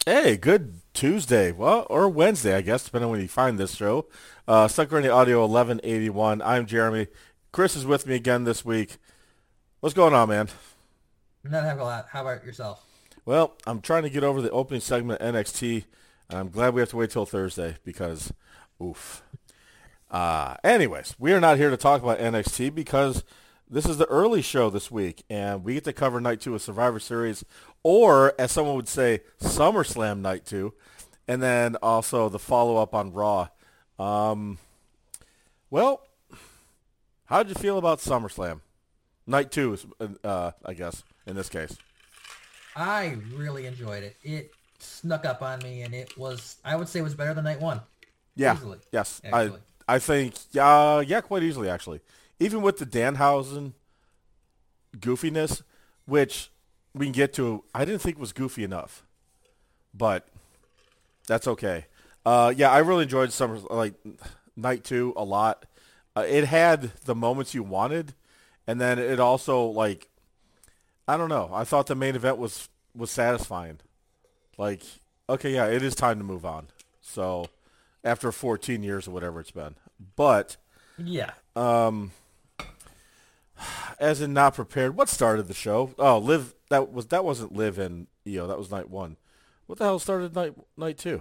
Hey, good Tuesday. Well, or Wednesday, I guess, depending on when you find this show. Sucker Randy Audio 1181. I'm Jeremy. Chris is with me again this week. What's going on, man? Not have a lot. How about yourself? Well, I'm trying to get over the opening segment of NXT, and I'm glad we have to wait till Thursday because, oof. Anyways, we are not here to talk about NXT because this is the early show this week, and we get to cover night two of Survivor Series, or as someone would say, SummerSlam night two, and then also the follow-up on Raw. Um, well, how did you feel about SummerSlam? Night two, I guess, in this case. I really enjoyed it. It snuck up on me, and I would say, it was better than night one. Yeah, Easily, yes, I actually. I think yeah, quite easily actually. Even with the Danhausen goofiness, which we can get to, I didn't think was goofy enough, but that's okay. Yeah, I really enjoyed summer like night two a lot. It had the moments you wanted, and then it also like I don't know. I thought the main event was satisfying. Like okay, yeah, it is time to move on. So after 14 years or whatever it's been, but Yeah. as in not prepared. What started the show? Oh, live that wasn't live in EO. That was night one. What the hell started night two?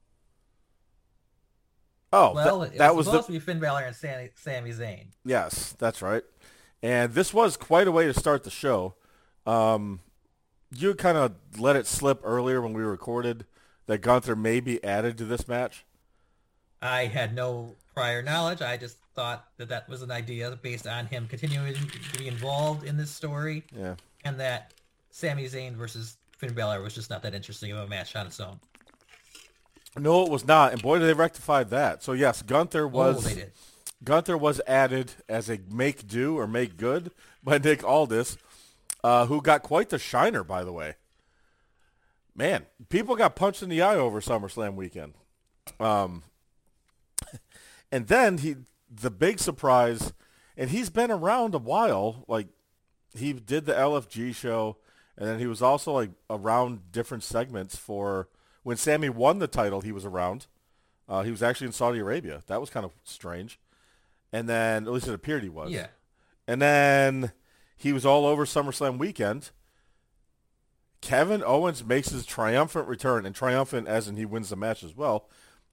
Oh, Well, it was that was the supposed to be Finn Balor and Sami Zayn. yes, that's right. And this was quite a way to start the show. Um, you kind of let it slip earlier when we recorded that Gunther may be added to this match. I had no prior knowledge. I just thought that that was an idea based on him continuing to be involved in this story, Yeah. and that Sami Zayn versus Finn Balor was just not that interesting of a match on its own. No, it was not, and boy, did they rectified that. So yes, Oh, they did. Gunther was added as a make do or make good by Nick Aldis, who got quite the shiner, by the way. Man, people got punched in the eye over SummerSlam weekend. Um, and then the big surprise, and he's been around a while. Like he did the LFG show, and then he was also like around different segments for when Sammy won the title. He was around. He was actually in Saudi Arabia. That was kind of strange. And then at least it appeared he was. Yeah. And then he was all over SummerSlam weekend. Kevin Owens makes his triumphant return, and triumphant as in he wins the match as well.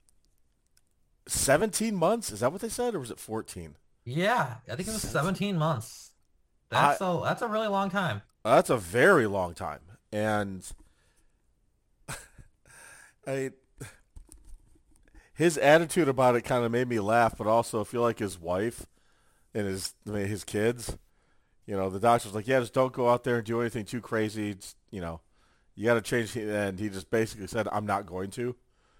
17 months? Is that what they said, or was it 14? Yeah, I think it was 17. 17 months. I, That's a really long time. that's a very long time. And I, his attitude about it kind of made me laugh, but also feel like his wife and his kids. You know, the doctor's like, yeah, just don't go out there and do anything too crazy. It's, you know, you got to change. And he just basically said, I'm not going to.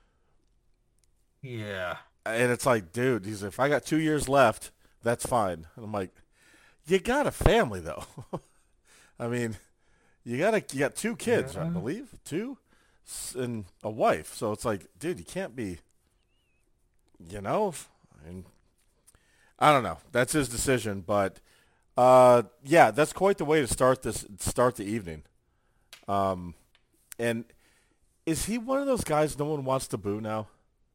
Yeah. And it's like, dude, he's like, if I got 2 years left, that's fine. And I'm like, you got a family though. I mean, you got two kids, I Yeah. believe, two, and a wife. So it's like, dude, you can't be, you know. I mean, I don't know. That's his decision, but yeah, that's quite the way to start the evening. Um, and is he one of those guys no one wants to boo now?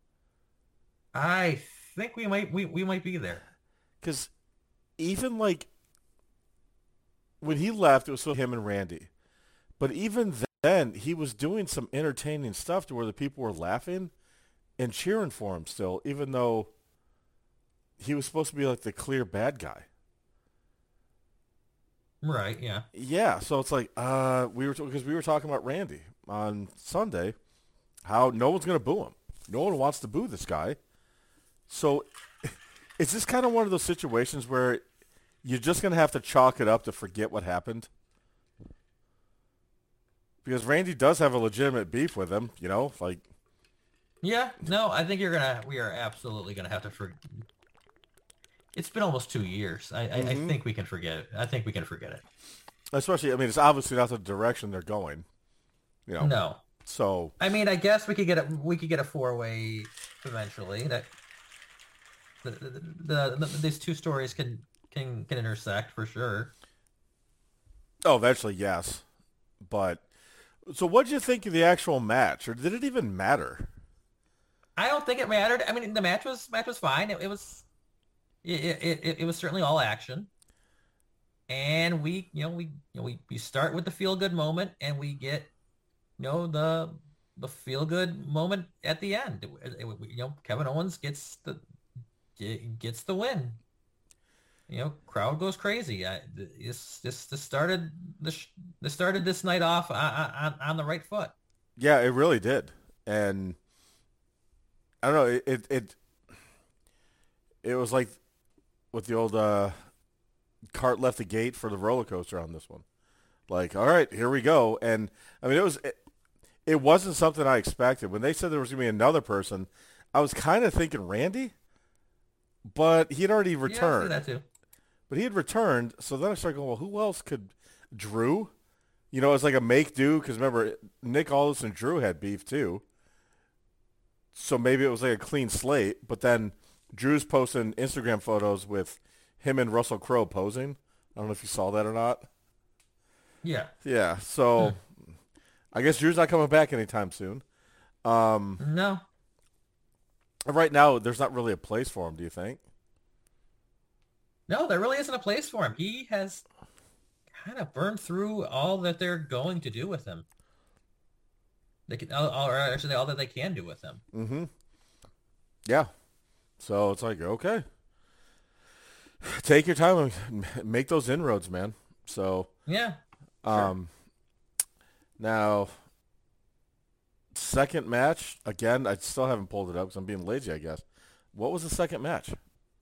I think we might be there. Because even like when he left, it was for him and Randy. But even then, he was doing some entertaining stuff to where the people were laughing and cheering for him still, even though he was supposed to be like the clear bad guy. Right, yeah. Yeah, so it's like because we were talking about Randy on Sunday, how no one's gonna boo him. No one wants to boo this guy. So is this kind of one of those situations where you're just gonna have to chalk it up to forget what happened? Because Randy does have a legitimate beef with him, you know, like Yeah, no, I think we are absolutely gonna have to it's been almost 2 years. I hmm think we can forget it. I think we can forget it. especially I mean it's obviously not the direction they're going, you know. No. So I mean, I guess we could get a four-way eventually. That these two stories can intersect for sure. oh, eventually yes, but So what did you think of the actual match, or did it even matter? I don't think it mattered. I mean, the match was fine. It was certainly all action, and we start with the feel good moment, and we get the feel good moment at the end. Kevin Owens gets the win. Crowd goes crazy. This started this night off on the right foot. Yeah, it really did, and I don't know. It was like with the old cart left the gate for the roller coaster on this one. Like, all right, here we go. And I mean, it wasn't something I expected. When they said there was going to be another person, I was kind of thinking Randy, but he had already returned. Yeah, I see that too. But he had returned, so then I started going, well, who else could Drew? You know, it's like a make do because remember Nick Aldis and Drew had beef too. So maybe it was like a clean slate. But then Drew's posting Instagram photos with him and Russell Crowe posing. I don't know if you saw that or not. Yeah. Yeah. So I guess Drew's not coming back anytime soon. No. Right now, there's not really a place for him. Do you think? No, there really isn't a place for him. He has kind of burned through all that they're going to do with him. They can, or actually, all that they can do with him. Mm-hmm. Yeah. So it's like, okay, take your time and make those inroads, man. So Yeah. Sure. now second match again. I still haven't pulled it up because I'm being lazy, I guess. What was the second match?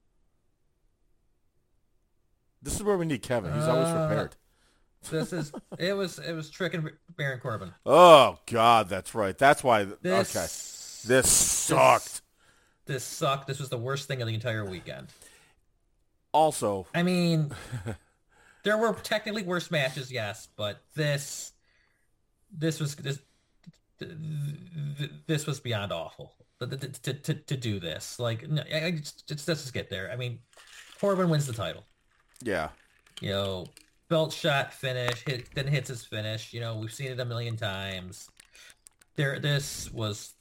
This is where we need Kevin. He's always prepared. It was Trick and Baron Corbin. Oh God, that's right. That's why. This Okay, this sucked. This sucked. This was the worst thing of the entire weekend. Also, I mean, there were technically worse matches, yes, but this was this was beyond awful to do this. Like, no, let's just get there. I mean, Corbin wins the title. yeah, Belt shot finish, then hits his finish. We've seen it a million times. This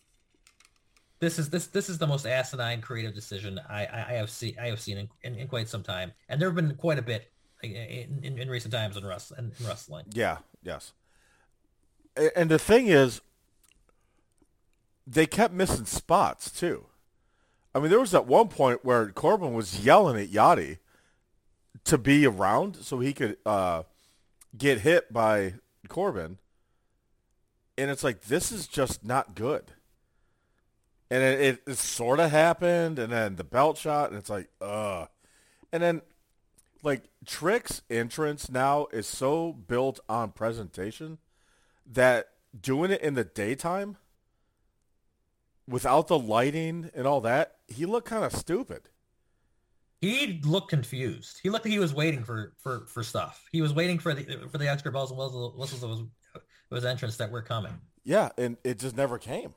is the most asinine creative decision I have seen in quite some time, and there have been quite a bit in recent times in wrestling. yeah, yes. And the thing is, they kept missing spots too. I mean, there was at one point where Corbin was yelling at Yachty to be around so he could get hit by Corbin, and it's like, this is just not good. And it sort of happened, and then the belt shot, and it's like, ugh. And then, like, Trick's entrance now is so built on presentation that doing it in the daytime without the lighting and all that, he looked kind of stupid. He looked confused. He looked like he was waiting for stuff. He was waiting for the extra bells and whistles of his entrance that were coming. Yeah, and it just never came.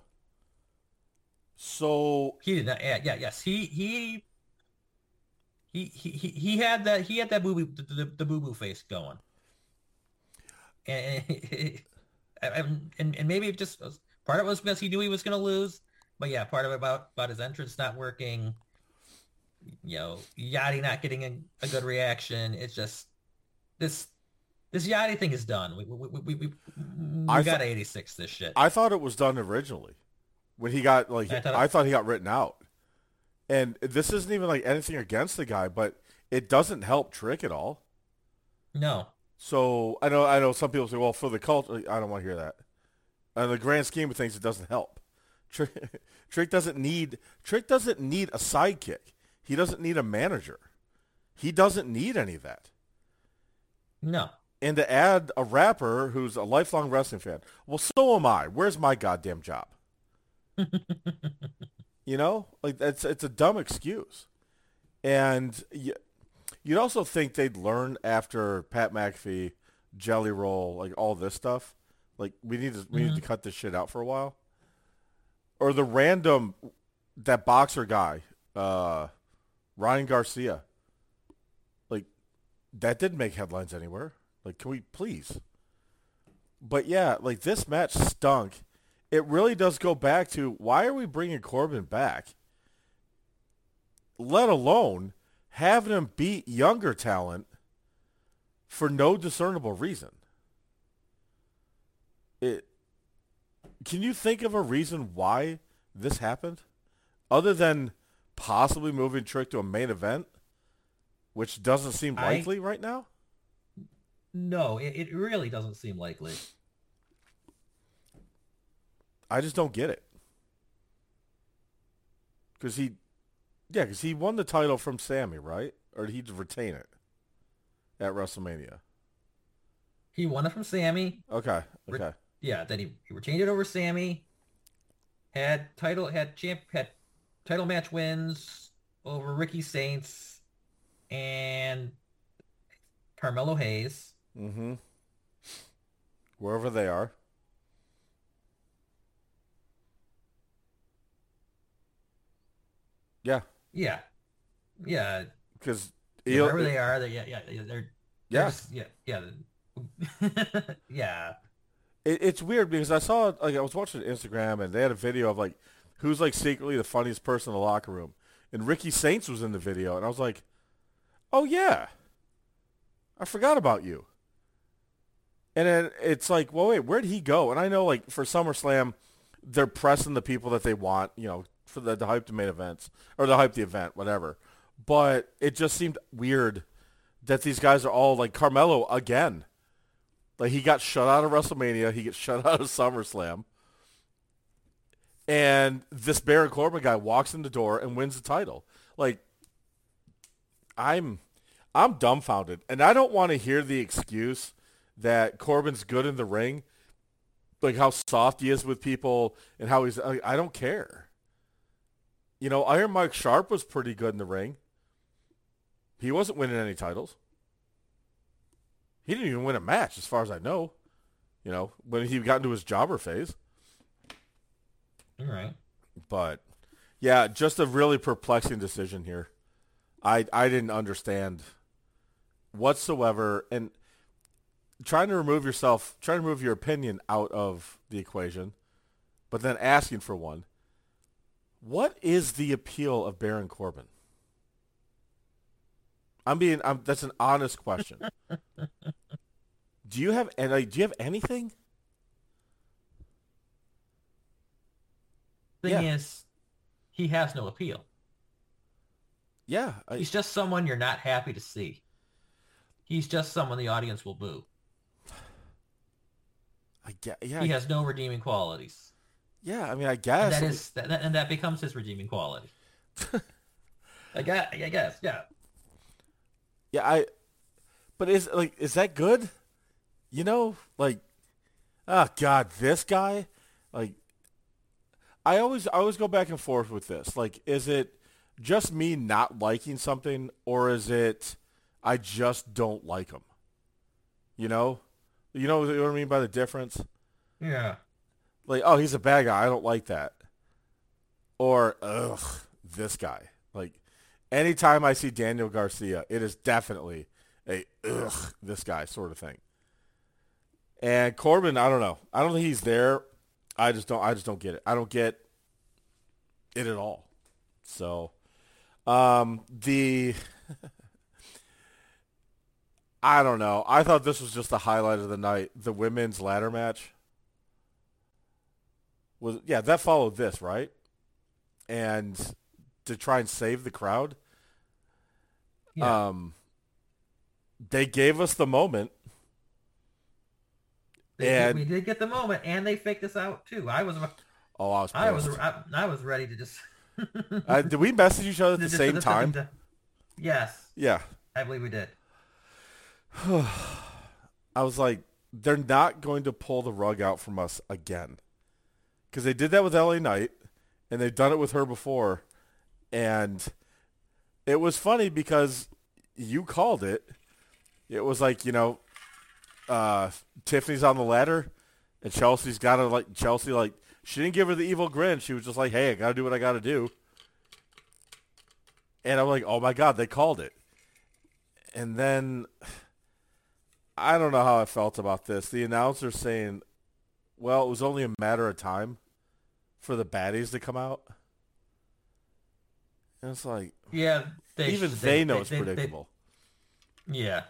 So he did not. Yeah. Yes. He had that boo boo the boo boo face going, and maybe just part of it was because he knew he was going to lose, but yeah, part of it about his entrance not working. Yachty not getting a good reaction. It's just this Yachty thing is done. We got 86 this shit. I thought it was done originally. When he got I thought he got written out, and this isn't even like anything against the guy, but it doesn't help Trick at all. No. So I know some people say, well, for the culture, I don't want to hear that. In the grand scheme of things, it doesn't help. Trick doesn't need a sidekick. He doesn't need a manager. He doesn't need any of that. No. And to add a rapper who's a lifelong wrestling fan, well, so am I. Where's my goddamn job? Like it's a dumb excuse. And you'd also think they'd learn after Pat McAfee, Jelly Roll, like all this stuff. Like we need to cut this shit out for a while. Or that boxer guy, Ryan Garcia. Like that didn't make headlines anywhere. Like, can we please? But yeah, like this match stunk. It really does go back to why are we bringing Corbin back? Let alone having him beat younger talent for no discernible reason. It. Can you think of a reason why this happened? Other than possibly moving Trick to a main event, which doesn't seem likely right now? No, it really doesn't seem likely. I just don't get it. Because he won the title from Sammy, right? Or did he retain it at WrestleMania? He won it from Sammy. Okay. Yeah, then he retained it over Sammy. Had title match wins over Ricky Saints and Carmelo Hayes. Mm-hmm. Wherever they are. Yeah. Yeah. Yeah. Because Wherever they are, they're yeah. just, yeah. It's weird because I saw, like, I was watching Instagram and they had a video of, like, who's, like, secretly the funniest person in the locker room. And Ricky Saints was in the video. And I was like, oh, yeah. I forgot about you. And then it's like, well, wait, where'd he go? And I know, like, for SummerSlam, they're pressing the people that they want, for the hype the main events. Or the hype the event, whatever. But it just seemed weird that these guys are all, like, Carmelo again. Like, he got shut out of WrestleMania. He gets shut out of SummerSlam. And this Baron Corbin guy walks in the door and wins the title. Like, I'm dumbfounded. And I don't want to hear the excuse that Corbin's good in the ring. Like, how soft he is with people and how he's... I don't care. Iron Mike Sharp was pretty good in the ring. He wasn't winning any titles. He didn't even win a match, as far as I know. When he got into his jobber phase. All right. But, yeah, just a really perplexing decision here. I didn't understand whatsoever. And trying to remove your opinion out of the equation, but then asking for one. What is the appeal of Baron Corbin? That's an honest question. Do you have anything? Thing is, he has no appeal. Yeah. He's just someone you're not happy to see. He's just someone the audience will boo. Yeah. He has no redeeming qualities. Yeah, I guess. And that becomes his redeeming quality. I guess, yeah. Yeah, but is that good? Oh God, this guy, like, I always go back and forth with this. Like, is it just me not liking something, or is it I just don't like him? You know what I mean by the difference? Yeah. Like, oh, he's a bad guy. I don't like that. Or, ugh, this guy. Like, anytime I see Daniel Garcia, it is definitely a ugh, this guy sort of thing. And Corbin, I don't know. I don't think he's there. I just don't get it. I don't get it at all. So, I don't know. I thought this was just the highlight of the night. The women's ladder match. That followed this, right? And to try and save the crowd. Yeah. They gave us the moment. We did get the moment, and they faked us out too. I was ready to just. Did we message each other at the same time? Yes. Yeah. I believe we did. I was like, they're not going to pull the rug out from us again. Because they did that with LA Knight, and they've done it with her before. And it was funny because you called it. It was like, Tiffany's on the ladder, and Chelsea's got to, Chelsea, she didn't give her the evil grin. She was just like, hey, I got to do what I got to do. And I'm like, oh, my God, they called it. And then I don't know how I felt about this. The announcer saying, well, it was only a matter of time for the baddies to come out. And it's like, Yeah, even they know it's predictable. yeah,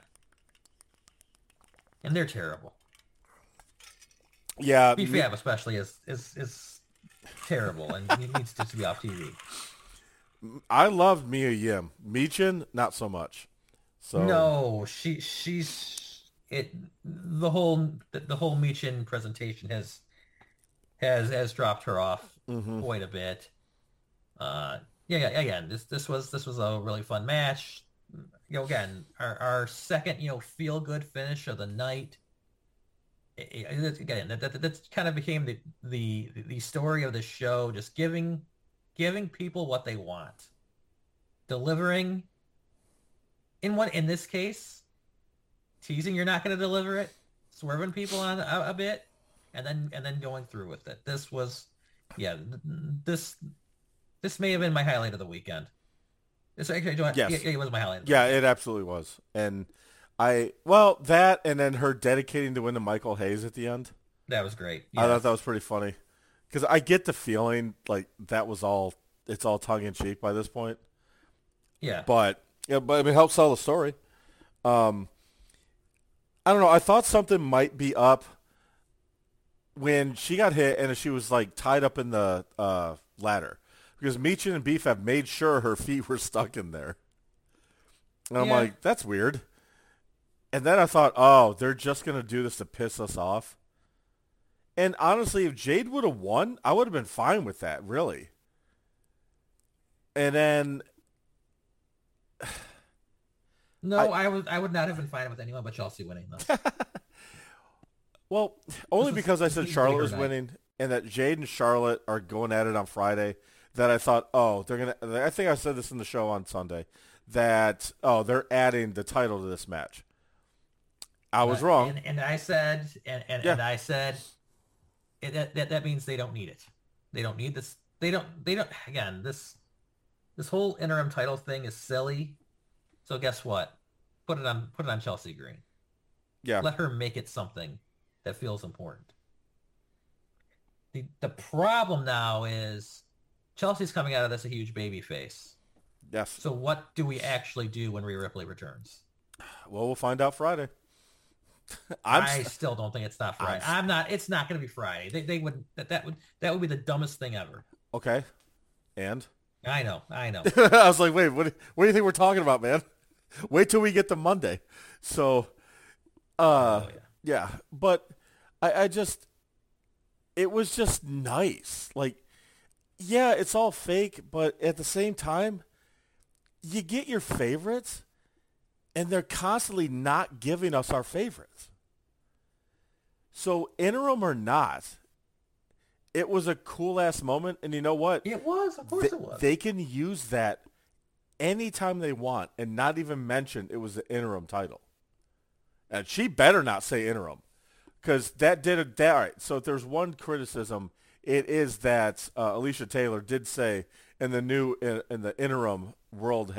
and they're terrible. Yeah. BFAB especially is terrible, and he needs to be off TV. I loved Mia Yim. Michin, not so much. So No, she's it. The whole Michin presentation has dropped her off quite a bit. Yeah, again, this was a really fun match. Again, our second, feel good finish of the night. Again, that kind of became the story of the show, just giving people what they want, delivering. In this case, teasing you're not going to deliver it, swerving people on a bit, and then going through with it. This was, yeah, this may have been my highlight of the weekend. Yes. It was my highlight. Yeah, it absolutely was. And that and then her dedicating to win to Michael Hayes at the end. That was great. Yes. I thought that was pretty funny. Because I get the feeling like that was it's all tongue-in-cheek by this point. Yeah. But it helps tell the story. I don't know. I thought something might be up when she got hit and she was like tied up in the ladder. Because Michin and Beef have made sure her feet were stuck in there. And I'm like, that's weird. And then I thought, oh, they're just going to do this to piss us off. And honestly, if Jade would have won, I would have been fine with that, really. And then... No, I would not have been fine with anyone but Chelsea winning, though. Well, only because I said Charlotte was winning and that Jade and Charlotte are going at it on Friday, that I thought, oh, they're going to... I think I said this in the show on Sunday, that, oh, they're adding the title to this match. I was wrong. And I said, I said, that means they don't need it. They don't need this. They don't, again, this whole interim title thing is silly. So guess what? Put it on Chelsea Green. Yeah. Let her make it something that feels important. The problem now is Chelsea's coming out of this a huge baby face. Yes. So what do we actually do when Rhea Ripley returns? Well, we'll find out Friday. I still don't think it's not Friday. It's not going to be Friday. They would that would be the dumbest thing ever. Okay. And I know. I was like, wait, what do you think we're talking about, man? Wait till we get to Monday. So, yeah. But I just, it was just nice. Like, yeah, it's all fake, but at the same time, you get your favorites, and they're constantly not giving us our favorites. So, interim or not, it was a cool-ass moment, and you know what? It was. Of course it was. They can use that anytime they want and not even mention it was the interim title. And she better not say interim, because that did it. All right, so if there's one criticism, it is that Alicia Taylor did say in the interim world,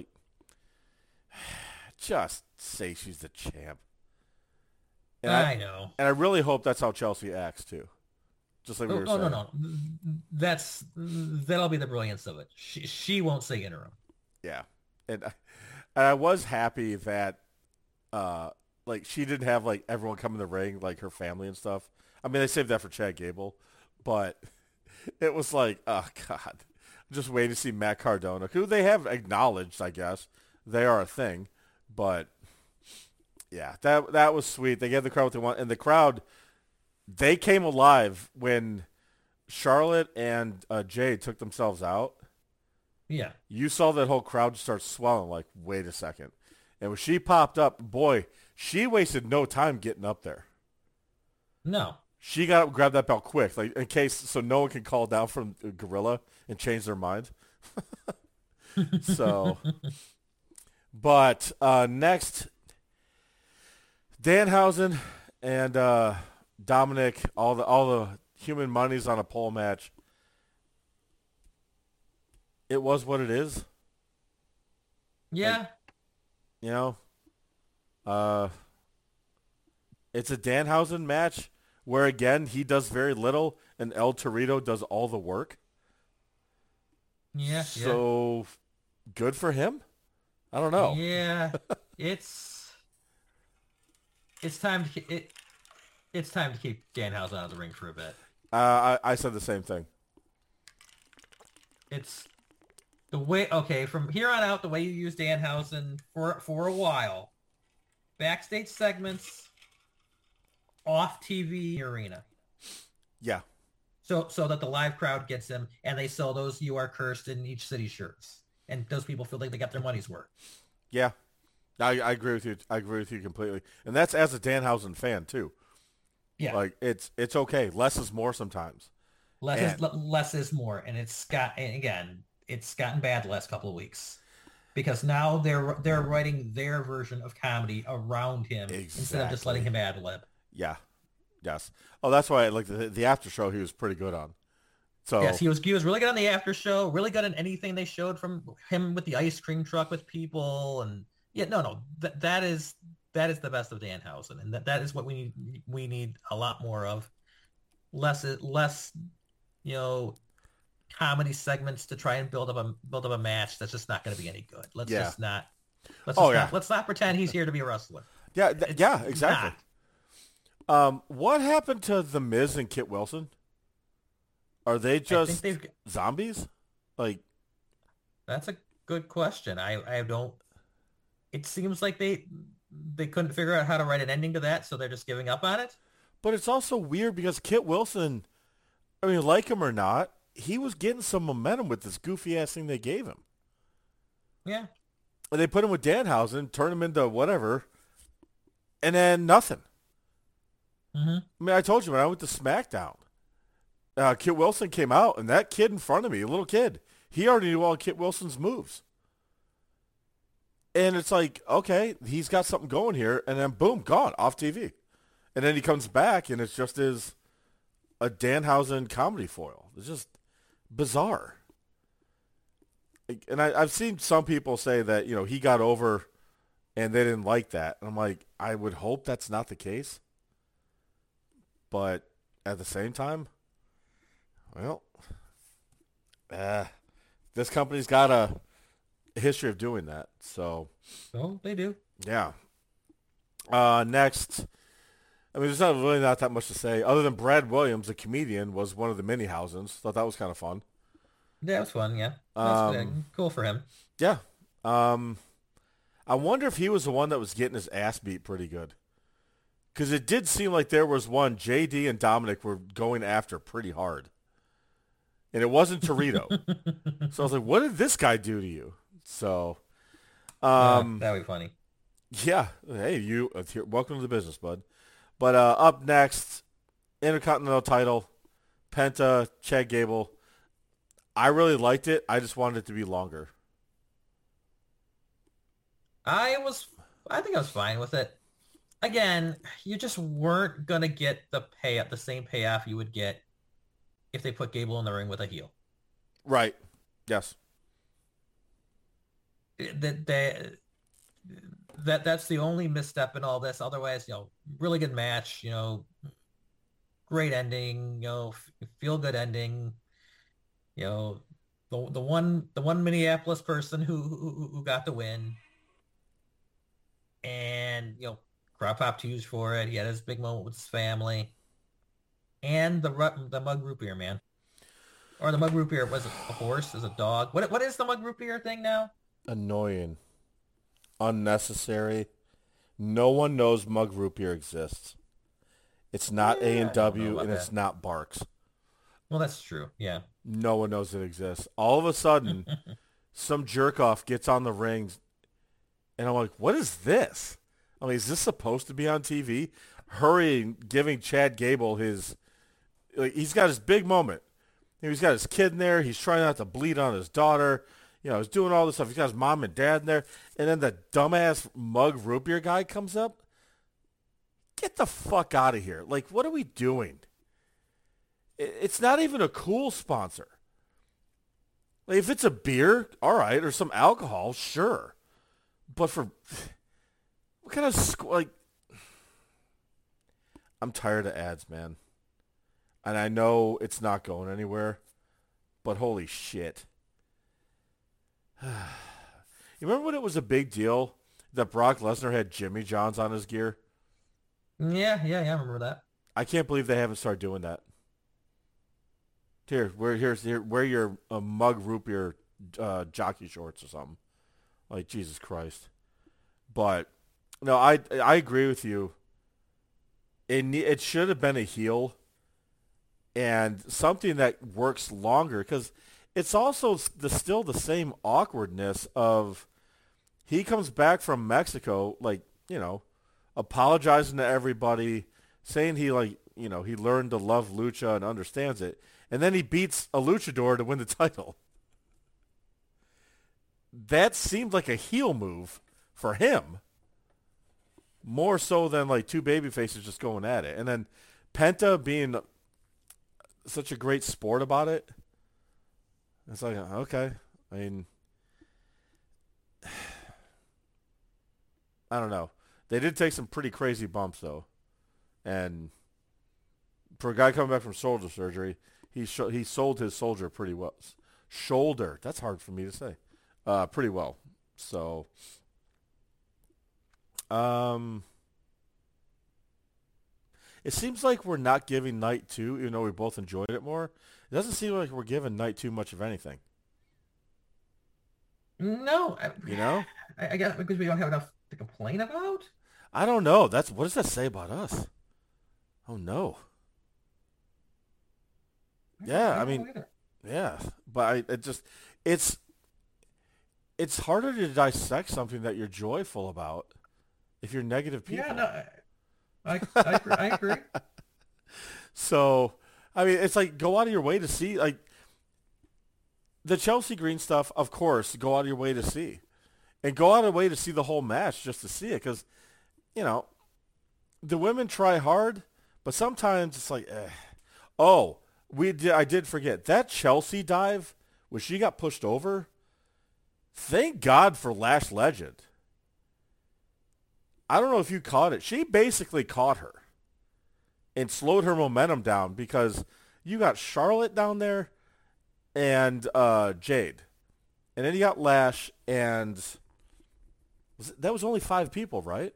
just say she's the champ. And I know. And I really hope that's how Chelsea acts, too. Just like we were saying. No. That'll be the brilliance of it. She won't say interim. Yeah. And I was happy that, she didn't have, everyone come in the ring, her family and stuff. I mean, they saved that for Chad Gable. But it was like, oh, God. I'm just waiting to see Matt Cardona, who they have acknowledged, I guess. They are a thing. But, yeah, that was sweet. They gave the crowd what they want. And the crowd, they came alive when Charlotte and Jade took themselves out. Yeah. You saw that whole crowd start swelling, like, wait a second. And when she popped up, boy, she wasted no time getting up there. No. She got up and grabbed that belt quick, in case, so no one can call down from Gorilla and change their mind. So, but next, Danhausen and Dominic, all the human money's on a pole match. It was what it is. Yeah. You know, It's a Danhausen match where, again, he does very little and El Torito does all the work. Yeah. So good for him. I don't know. Yeah. It's time to it's time to keep Danhausen out of the ring for a bit. I said the same thing. It's the way. Okay, from here on out, the way you use Danhausen for a while, backstage segments, off TV arena. Yeah. So that the live crowd gets them, and they sell those "You Are Cursed" in each city shirts, and those people feel like they got their money's worth. Yeah. I agree with you. I agree with you completely. And that's as a Danhausen fan too. Yeah. Like it's okay. Less is more sometimes. Less is more, and it's gotten bad the last couple of weeks because now they're writing their version of comedy around him instead of just letting him ad lib. Yeah. Yes. Oh, that's why like the after show he was pretty good on. So yes, he was really good on the after show, really good on anything they showed from him with the ice cream truck with people, and that is the best of Danhausen, and that is what we need a lot more of. Less, comedy segments to try and build up a match that's just not going to be any good. Let's not pretend he's here to be a wrestler. Yeah, yeah, exactly. What happened to The Miz and Kit Wilson? Are they just zombies? Like, that's a good question. I don't. It seems like they couldn't figure out how to write an ending to that, so they're just giving up on it. But it's also weird because Kit Wilson, I mean, like him or not, he was getting some momentum with this goofy ass thing they gave him. Yeah. And they put him with Danhausen, turned him into whatever, and then nothing. Mm-hmm. I mean, I told you when I went to SmackDown, Kit Wilson came out, and that kid in front of me, a little kid, he already knew all Kit Wilson's moves. And it's like, okay, he's got something going here, and then boom, gone, off TV. And then he comes back, and it's just a Danhausen comedy foil. It's just bizarre. And I've seen some people say that, he got over and they didn't like that. And I'm like, I would hope that's not the case. But at the same time, well, this company's got a history of doing that. So, they do. Yeah. Next, I mean, there's really not that much to say other than Brad Williams, the comedian, was one of the Mini-Hausens. Thought that was kind of fun. Yeah, it was fun. Yeah, that's cool for him. Yeah. I wonder if he was the one that was getting his ass beat pretty good. Because it did seem like there was one, JD and Dominic were going after pretty hard. And it wasn't Torito. So I was like, what did this guy do to you? So, that would be funny. Yeah. Hey, welcome to the business, bud. But up next, Intercontinental title, Penta, Chad Gable. I really liked it. I just wanted it to be longer. I think I was fine with it. Again, you just weren't gonna get the same payoff you would get if they put Gable in the ring with a heel. Right. Yes. That's the only misstep in all this. Otherwise, really good match. Great ending. Feel good ending. The one Minneapolis person who got the win, and crowd popped huge for it. He had his big moment with his family, and the mug root beer man, or the mug root beer, was it a horse? Is it a dog? What is the mug root beer thing now? Annoying, unnecessary. No one knows mug root beer exists. It's not A&W, and it's not Barks. Well, that's true. Yeah. No one knows it exists. All of a sudden, some jerk-off gets on the rings, and I'm like, what is this? I mean, is this supposed to be on TV? Hurrying, giving Chad Gable he's got his big moment. He's got his kid in there. He's trying not to bleed on his daughter. He's doing all this stuff. He's got his mom and dad in there. And then the dumbass mug root beer guy comes up. Get the fuck out of here. Like, what are we doing? It's not even a cool sponsor. Like, if it's a beer, all right, or some alcohol, sure. But for what kind of I'm tired of ads, man. And I know it's not going anywhere, but holy shit. You remember when it was a big deal that Brock Lesnar had Jimmy John's on his gear? Yeah, I remember that. I can't believe they haven't started doing that. Here, wear your mug root beer jockey shorts or something. Like, Jesus Christ. But no, I agree with you. It should have been a heel and something that works longer, because it's also still the same awkwardness of he comes back from Mexico, like, apologizing to everybody, saying he he learned to love lucha and understands it, and then he beats a luchador to win the title. That seemed like a heel move for him, more so than like two baby faces just going at it. And then Penta being such a great sport about it. It's like, okay. I mean, I don't know. They did take some pretty crazy bumps, though. And for a guy coming back from shoulder surgery, he sold his soldier pretty well. Shoulder. That's hard for me to say. Pretty well. So, it seems like we're not giving Night 2, even though we both enjoyed it more. It doesn't seem like we're giving Night 2 much of anything. No, You know? I guess because we don't have enough to complain about. I don't know. What does that say about us? Oh, no. Yeah, I mean, yeah. But it's harder to dissect something that you're joyful about if you're negative people. Yeah, no, I agree. So, I mean, it's like, go out of your way to see, like, the Chelsea Green stuff, of course, go out of your way to see. And go out of your way to see the whole match just to see it. Because, the women try hard, but sometimes it's like, eh. Oh, I did forget. That Chelsea dive, when she got pushed over, thank God for Lash Legend. I don't know if you caught it. She basically caught her and slowed her momentum down, because you got Charlotte down there and Jade. And then you got Lash, and that was only 5 people, right?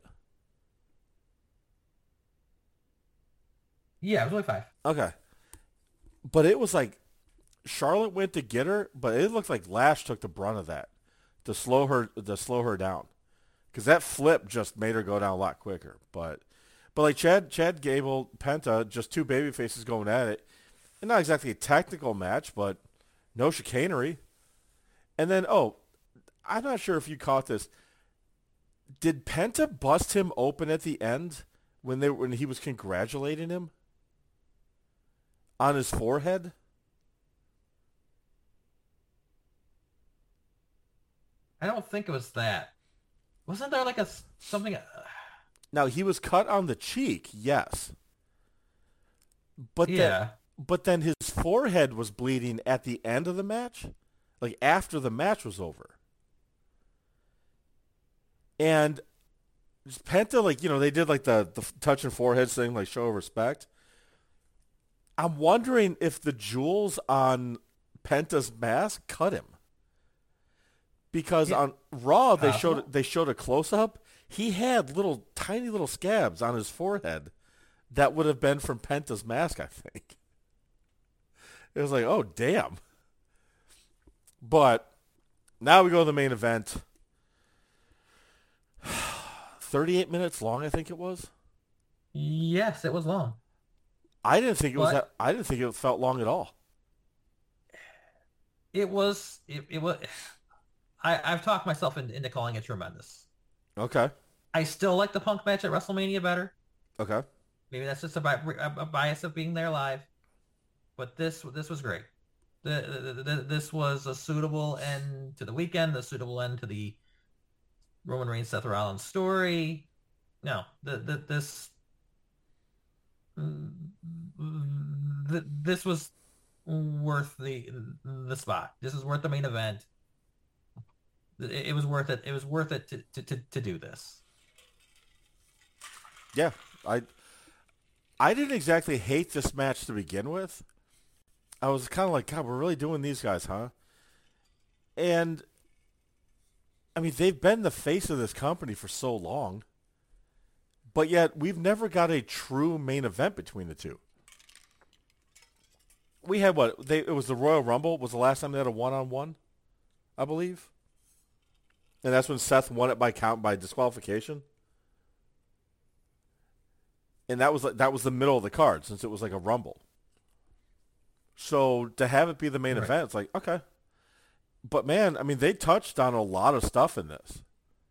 Yeah, it was only 5. Okay. But it was like Charlotte went to get her, but it looked like Lash took the brunt of that to slow her down. Because that flip just made her go down a lot quicker. But like Chad Gable, Penta, just two baby faces going at it. And not exactly a technical match, but no chicanery. And then, I'm not sure if you caught this. Did Penta bust him open at the end when he was congratulating him on his forehead? I don't think it was that. Wasn't there like something? Now, he was cut on the cheek, yes. But yeah. But then his forehead was bleeding at the end of the match, like after the match was over. And Penta, like, they did like the touching foreheads thing, like show of respect. I'm wondering if the jewels on Penta's mask cut him. Because on Raw they showed a close up. He had tiny little scabs on his forehead that would have been from Penta's mask, I think. It was like, oh, damn. But now we go to the main event. 38 minutes long, I think it was. Yes, it was long. I didn't think it felt long at all. It was. I've talked myself into calling it tremendous. Okay. I still like the Punk match at WrestleMania better. Okay. Maybe that's just a bias of being there live. But this was great. This was a suitable end to the weekend, a suitable end to the Roman Reigns Seth Rollins story. No, this was worth the spot. This is worth the main event. It was worth it. It was worth it to do this. Yeah, I didn't exactly hate this match to begin with. I was kind of like, God, we're really doing these guys, huh? And, I mean, they've been the face of this company for so long. But yet, we've never got a true main event between the two. We had what? It was the Royal Rumble was the last time they had a one-on-one, I believe. And that's when Seth won it by disqualification. And that was the middle of the card since it was like a Rumble. So to have it be the main event, it's like, okay. But man, I mean, they touched on a lot of stuff in this.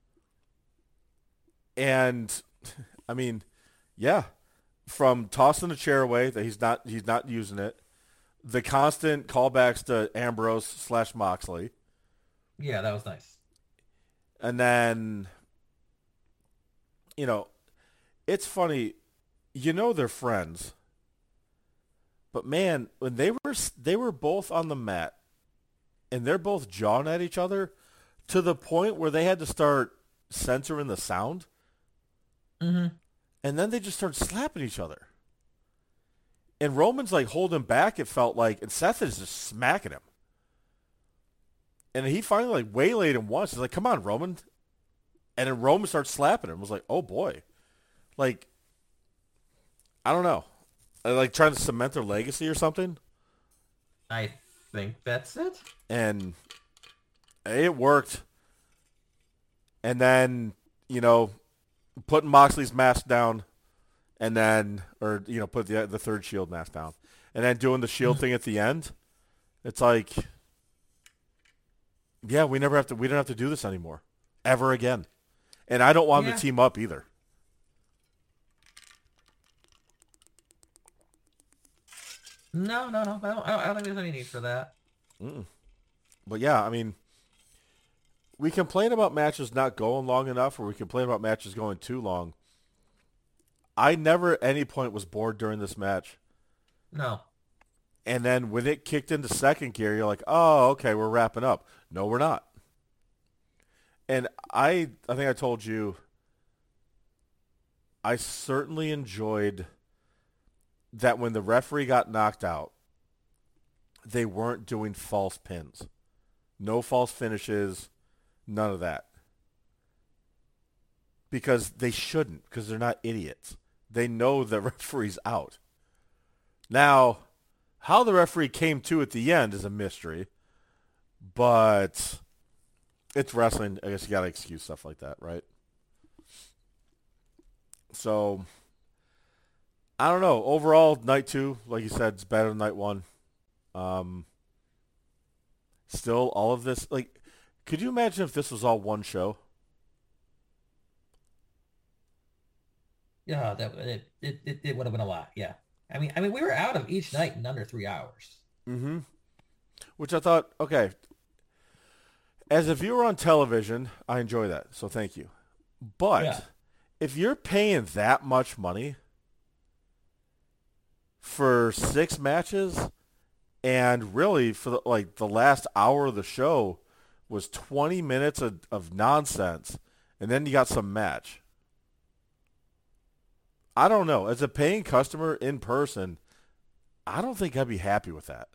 And I mean, yeah, from tossing the chair away that he's not using it, the constant callbacks to Ambrose / Moxley. Yeah, that was nice. And then, it's funny, they're friends, but man, when they were both on the mat, and they're both jawing at each other, to the point where they had to start censoring the sound. Mm-hmm. And then they just started slapping each other. And Roman's like holding back, it felt like, and Seth is just smacking him. And he finally like waylaid him once. He's like, come on, Roman. And then Roman starts slapping him. I was like, oh boy. Like, I don't know. Like trying to cement their legacy or something. I think that's it. And it worked. And then, putting Moxley's mask down. And then, put the third Shield mask down. And then doing the Shield thing at the end. It's like, yeah, we don't have to do this anymore. Ever again. And I don't want them to team up either. No. I don't think there's any need for that. Mm-mm. But yeah, I mean, we complain about matches not going long enough, or we complain about matches going too long. I never at any point was bored during this match. No. And then when it kicked into second gear, you're like, oh, okay, we're wrapping up. No, we're not. And I think I told you, I certainly enjoyed that when the referee got knocked out, they weren't doing false pins. No false finishes, none of that. Because they shouldn't, because they're not idiots. They know the referee's out. Now, how the referee came to at the end is a mystery, but it's wrestling. I guess you got to excuse stuff like that, right? So, I don't know. Overall, night 2, like you said, is better than night 1. Still, all of this, like, could you imagine if this was all one show? Yeah, it would have been a lot. Yeah, I mean, we were out of each night in under 3 hours. Mm-hmm. Which I thought, okay, as a viewer on television, I enjoy that, so thank you. But if you're paying that much money for 6 matches, and really for the last hour of the show was 20 minutes of nonsense, and then you got some match. I don't know. As a paying customer in person, I don't think I'd be happy with that.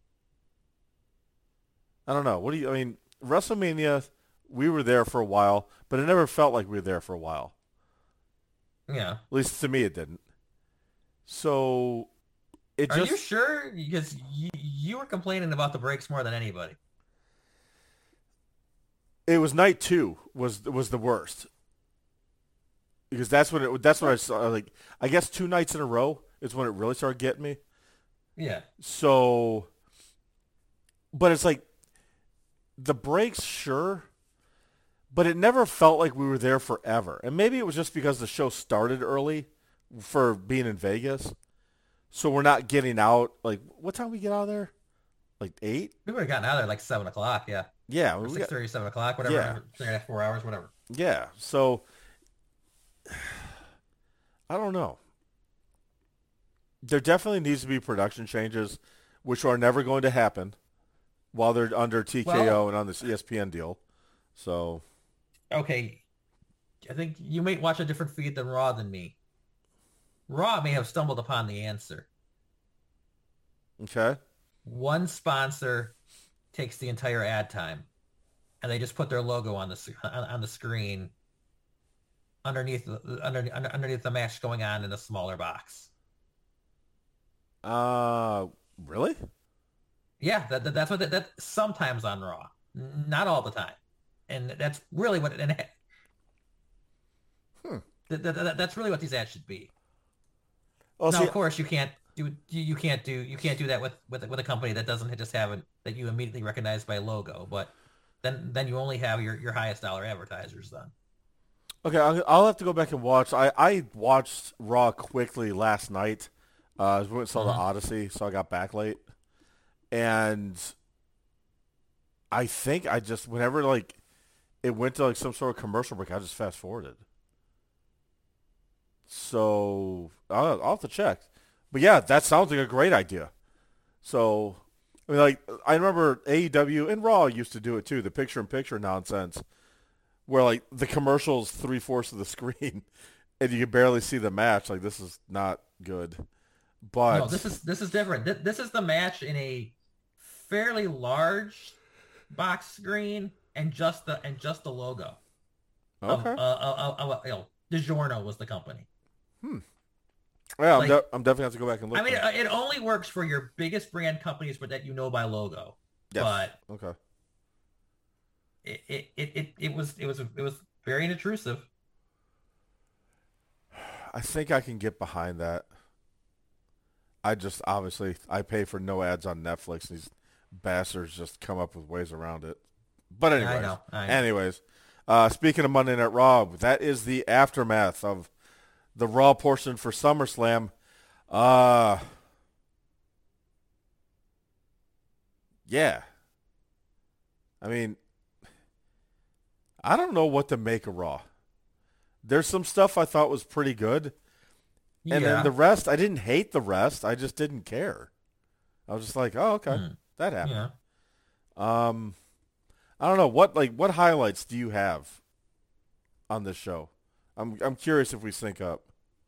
I don't know. I mean, WrestleMania, we were there for a while, but it never felt like we were there for a while. Yeah. At least to me, it didn't. So, Are you sure? Because you were complaining about the breaks more than anybody. It was night 2 was the worst. Because that's when I saw, like, I guess 2 nights in a row is when it really started getting me. Yeah. So, but it's like, the breaks, sure, but it never felt like we were there forever. And maybe it was just because the show started early for being in Vegas. So we're not getting out, like, what time we get out of there? Like 8? We would have gotten out of there like 7 o'clock, yeah. Yeah. 6:30, 7 o'clock, whatever. Yeah. 3.5, 4 hours, whatever. Yeah. So, I don't know. There definitely needs to be production changes, which are never going to happen while they're under TKO and on this ESPN deal. So, okay, I think you might watch a different feed than Raw than me. Raw may have stumbled upon the answer. Okay. One sponsor takes the entire ad time, and they just put their logo on the screen underneath the match going on in a smaller box. Really? Yeah, that's what that sometimes on Raw, not all the time, and that's really what Hmm. that's really what these ads should be. Well, Now, see, of course, you can't do that with a company that doesn't just have it that you immediately recognize by logo, but then you only have your highest dollar advertisers then. okay, I'll have to go back and watch. I watched Raw quickly last night. We went and saw the Mhm. Odyssey, so I got back late. And I think I just, whenever, like, it went to, like, some sort of commercial break, I just fast-forwarded. So I'll have to check. But, yeah, that sounds like a great idea. So, I mean, like, I remember AEW and Raw used to do it, too, the picture-in-picture nonsense, where, like, the commercial's three-fourths of the screen, and you can barely see the match. Like, this is not good. No, But, this is different. This is the match in a fairly large box screen and just the logo of okay. DiGiorno was the company. Hmm. Yeah, Like, I'm definitely have to go back and I look mean, then. it only works for your biggest brand companies, but that you know by logo. Yes. But Okay. it was very intrusive. I think I can get behind that. I just obviously I pay for no ads on Netflix. And these bastards just come up with ways around it. But I anyways, know, I know. anyways, speaking of Monday Night Raw, that is the aftermath of the Raw portion for SummerSlam. Uh, yeah. I mean, I don't know what to make of Raw. There's some stuff I thought was pretty good, and then the Yeah. rest, I didn't hate the rest. I just didn't care. I was just like, oh, okay, Hmm. that happened. Yeah. Um, I don't know what highlights do you have on this show? I'm curious if we sync up.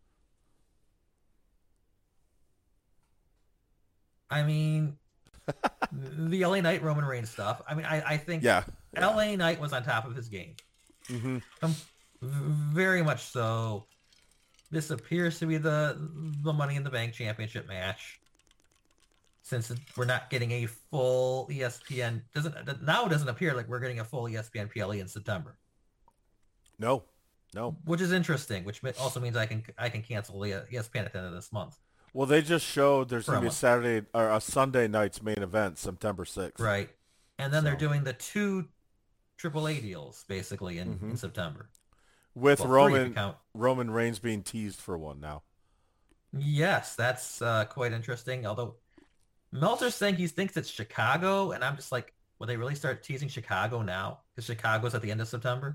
I mean, the LA Knight Roman Reigns stuff. I mean, I think Yeah, yeah. LA Knight was on top of his game. Hmm. Um, very much so. This appears to be the Money in the Bank championship match. Since we're not getting a full ESPN, doesn't appear like we're getting a full ESPN PLE in September, No, no. which is interesting. Which also means I can cancel the ESPN at the end of this month Well, they just showed there's for gonna a be a month, Saturday or a Sunday night's main event, September 6th. right? And then they're So, doing the two AAA deals basically in hmm September. with Well, three if you Roman count. Roman Reigns being teased for one now. Yes, that's quite interesting. Although Meltzer's saying he thinks it's Chicago, and I'm just like, will they really start teasing Chicago now? Because Chicago's at the end of September.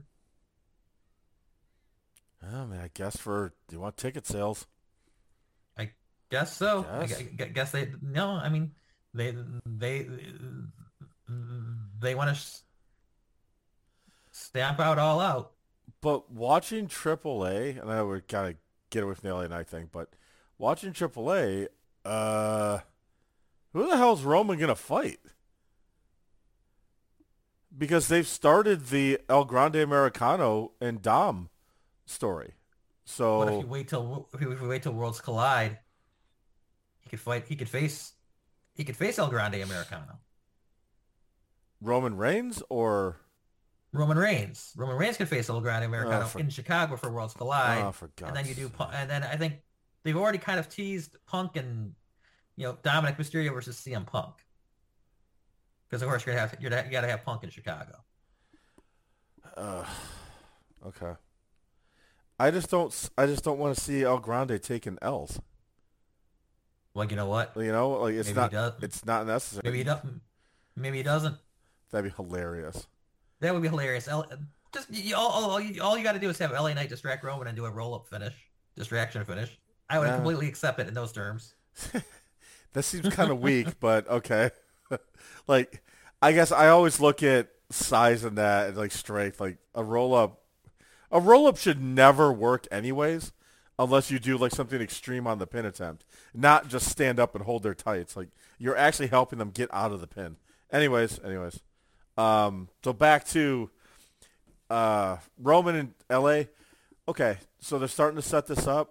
Oh man, I guess do you want ticket sales? I guess so. I Guess. guess they no. I mean, they they they want to stamp out all out. But watching AAA, and I know we're kind of get away from the LA Knight thing, but watching AAA, who the hell's Roman gonna fight? Because they've started the El Grande Americano and Dom story. What if So you wait till if you wait till Worlds Collide? He could fight. He could face El Grande Americano. Roman Reigns or Roman Reigns. Roman Reigns could face El Grande oh Americano for in Chicago for Worlds Collide, for and God's then you do. sake. And then I think they've already kind of teased Punk and Dominic Mysterio versus CM Punk, because of course you got to have Punk in Chicago. Uh, okay. I just don't want to see El Grande taking L's. Well, you know what? You know, like Maybe he does. it's not Maybe he necessary. doesn't. Maybe he doesn't. That'd be hilarious. That would be hilarious. All you got to do is have LA Knight distract Roman and do a roll up finish, distraction finish. I would Uh, completely accept it in those terms. that seems kind of weak, but okay. Like, I guess I always look at size and that and like strength. Like a roll up should never work anyways, unless you do like something extreme on the pin attempt, not just stand up and hold their tights. Like you're actually helping them get out of the pin. Anyways. So back to Roman and LA. Okay, so they're starting to set this up.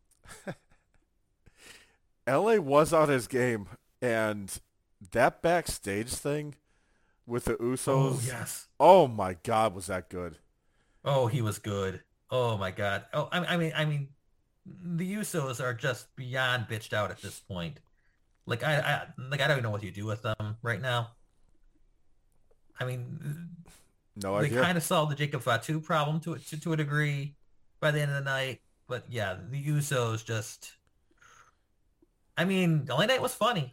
LA was on his game, and that backstage thing with the Usos. Oh, yes. Oh my God, was that good? Oh, he was good. Oh my God. Oh, I mean, the Usos are just beyond bitched out at this point. Like I don't know what you do with them right now. I mean, No they idea. kind of solved the Jacob Fatu problem to a degree by the end of the night. But yeah, the Usos just. I mean, the LA Knight was funny.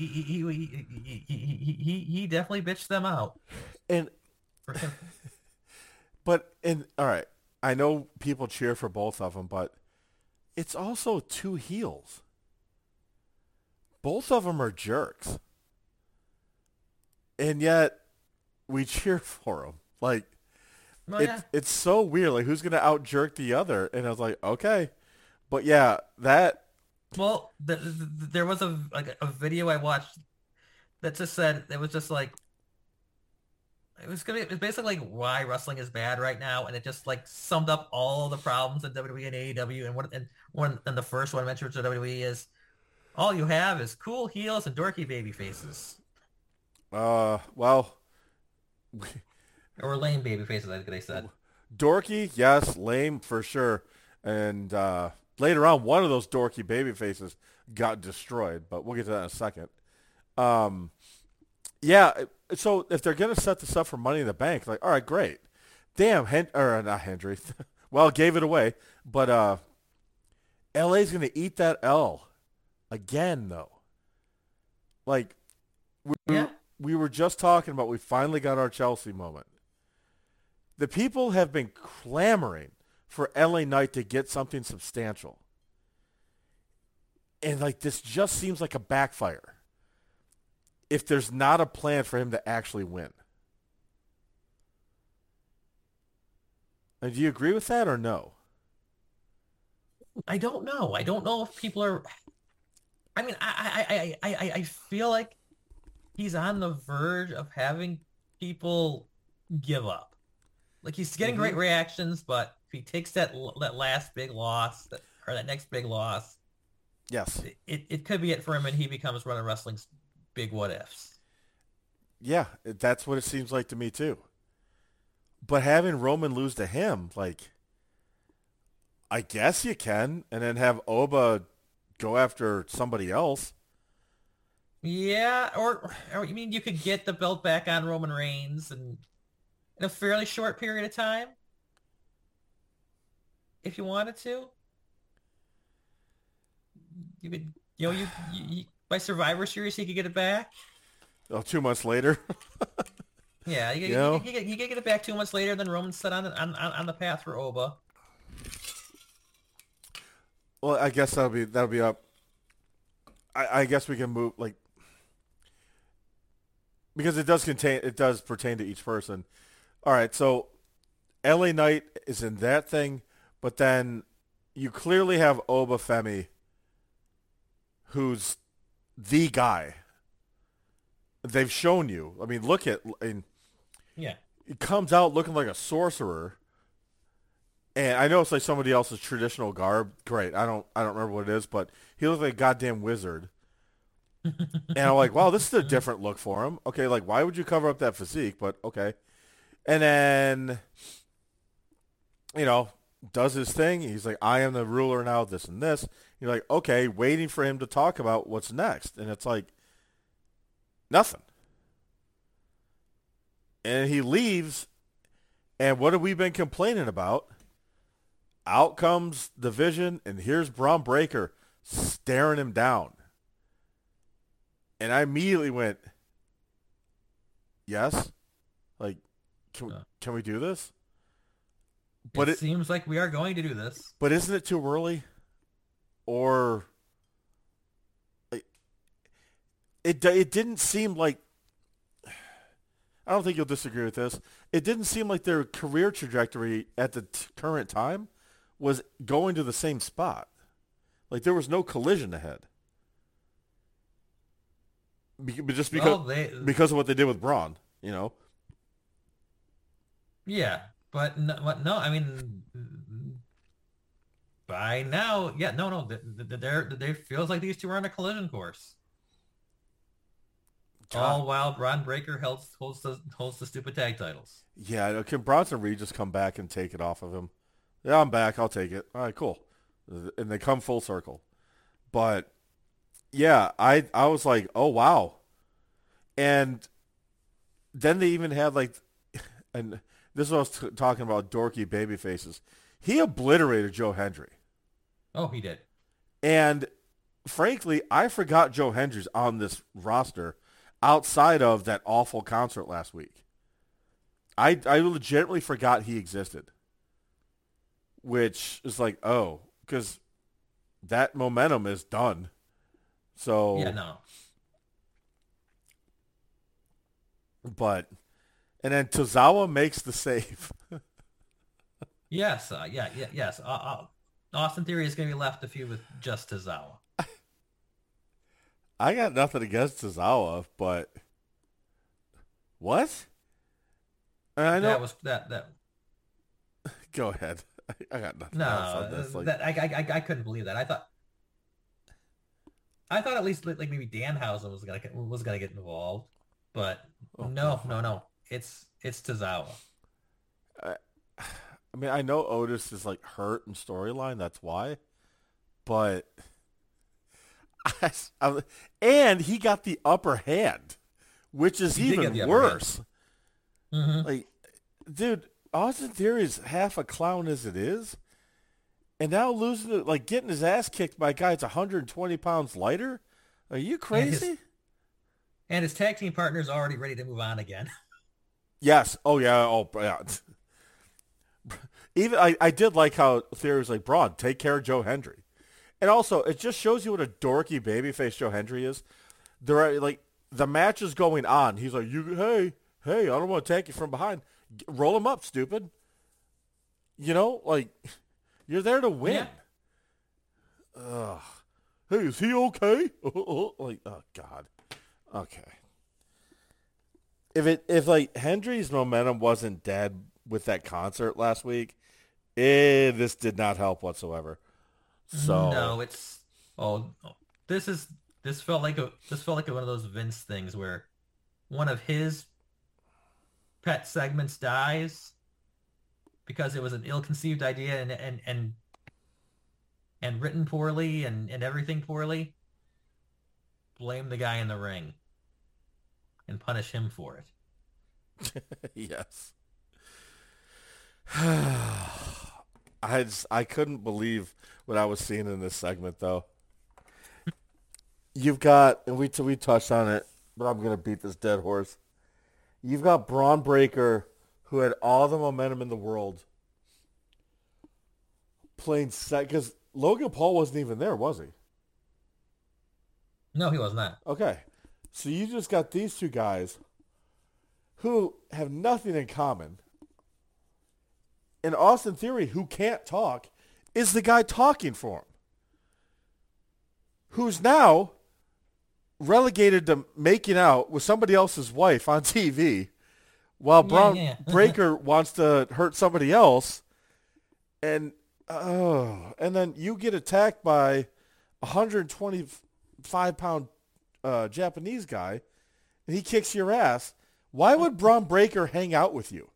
He definitely bitched them out. And For him. all right, I know people cheer for both of them, but it's also two heels. Both of them are jerks, and yet we cheer for them. Like Oh yeah. it's so weird. Like who's gonna out jerk the other? And I was like, okay, but yeah, that Well, there was a video I watched that just said it was just like it was basically like why wrestling is bad right now, and it just like summed up all the problems in WWE and AEW, and the first one I mentioned to WWE is all you have is cool heels and dorky baby faces well, or lame baby faces, I think they said. dorky, yes, lame for sure, and later on, one of those dorky baby faces got destroyed, but we'll get to that in a second. Um, yeah, so if they're gonna set this up for Money in the Bank, like, all right, great. Damn, or not Hendry. Well, gave it away, but LA's gonna eat that L again, though. Like Yeah. we were just talking about, we finally got our Chelsea moment. The people have been clamoring for LA Knight to get something substantial. And like this just seems like a backfire if there's not a plan for him to actually win. Do you agree with that or no? I don't know. I don't know if people are. I mean, I feel like he's on the verge of having people give up. Like he's getting great reactions, but if he takes that last big loss or that next big loss, Yes. it could be it for him, and he becomes one of wrestling's big what ifs. Yeah, that's what it seems like to me too. But having Roman lose to him, like, I guess you can, and then have Oba go after somebody else. Yeah, or you mean you could get the belt back on Roman Reigns and in a fairly short period of time, if you wanted to. You could, you by Survivor Series, he could get it back. Oh, 2 months later. Yeah, you could get it back 2 months later. Then Roman's set on the path for Oba. Well, I guess that'll be up. I guess we can move like because it does pertain to each person. All right, so LA Knight is in that thing, but then you clearly have Oba Femi, who's the guy. They've shown you. I mean, Yeah. he comes out looking like a sorcerer. And I know it's like somebody else's traditional garb. Great. I don't remember what it is, but he looks like a goddamn wizard. And I'm like, wow, this is a different look for him. Okay, like why would you cover up that physique? But okay. And then does his thing. He's like, I am the ruler now, this and this. You're like, okay, waiting for him to talk about what's next. And it's like nothing. And he leaves, and what have we been complaining about? Out comes the Vision, and here's Braun Breaker staring him down. And I immediately went, yes? Like, can we do this? But it seems like we are going to do this. But isn't it too early? Or like, it didn't seem like, I don't think you'll disagree with this. It didn't seem like their career trajectory at the current time was going to the same spot. Like there was no collision ahead. Just because of what they did with Braun, you know. Yeah, but no, I mean, by now, yeah, no, they feels like these two are on a collision course. All while Ron Breakker holds the stupid tag titles. Yeah, can Bronson Reed just come back and take it off of him? Yeah, I'm back. I'll take it. All right, cool. And they come full circle. But yeah, I was like, oh wow. And then they even had like, and this is what I was talking about, dorky baby faces. He obliterated Joe Hendry. Oh, he did. And frankly, I forgot Joe Hendry's on this roster outside of that awful concert last week. I legitimately forgot he existed. Which is like, oh, because that momentum is done. So yeah, no. But and then Tozawa makes the save. Yes, yes. Austin Theory is going to be left with just Tozawa. I got nothing against Tozawa, but what? I know that was that. Go ahead. I got nothing else on this. I couldn't believe that. I thought at least like maybe Danhausen was gonna get involved, but no. It's Tozawa. I mean, I know Otis is like hurt in storyline. That's why, but and he got the upper hand, which is even worse. Mm-hmm. Like, dude, Austin Theory is half a clown as it is, and now losing it, like getting his ass kicked by a guy that's 120 pounds lighter. Are you crazy? And his tag team partner is already ready to move on again. Yes. Oh yeah. Oh yeah. Even I did like how Theory was like, Braun, take care of Joe Hendry. And also, it just shows you what a dorky babyface Joe Hendry is. They're like, the match is going on. He's like, hey, I don't want to take you from behind. Roll him up, stupid. You know, like, you're there to win. Yeah. Ugh. Hey, is he okay? Like, oh God. Okay. If like Hendry's momentum wasn't dead with that concert last week, this did not help whatsoever. So no, this felt like one of those Vince things where one of his pet segments dies because it was an ill-conceived idea and written poorly and everything poorly. Blame the guy in the ring and punish him for it. Yes. I couldn't believe what I was seeing in this segment, though. You've got, and we touched on it, but I'm going to beat this dead horse. You've got Braun Breaker, who had all the momentum in the world, playing set, because Logan Paul wasn't even there, was he? No, he was not. Okay. So you just got these two guys who have nothing in common. And Austin Theory, who can't talk, is the guy talking for him. Who's now relegated to making out with somebody else's wife on TV while Braun Breaker wants to hurt somebody else. And then you get attacked by a 125-pound Japanese guy, and he kicks your ass. Why would Braun Breaker hang out with you?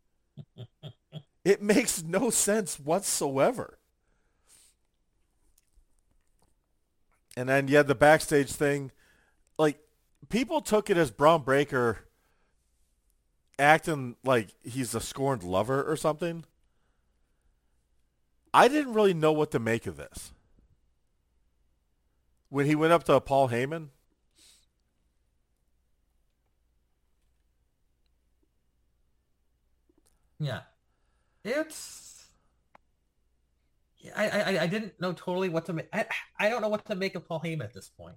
It makes no sense whatsoever. And then you had the backstage thing. Like, people took it as Braun Breaker acting like he's a scorned lover or something. I didn't really know what to make of this. When he went up to Paul Heyman. Yeah. I didn't know totally what to make. I don't know what to make of Paul Heyman at this point.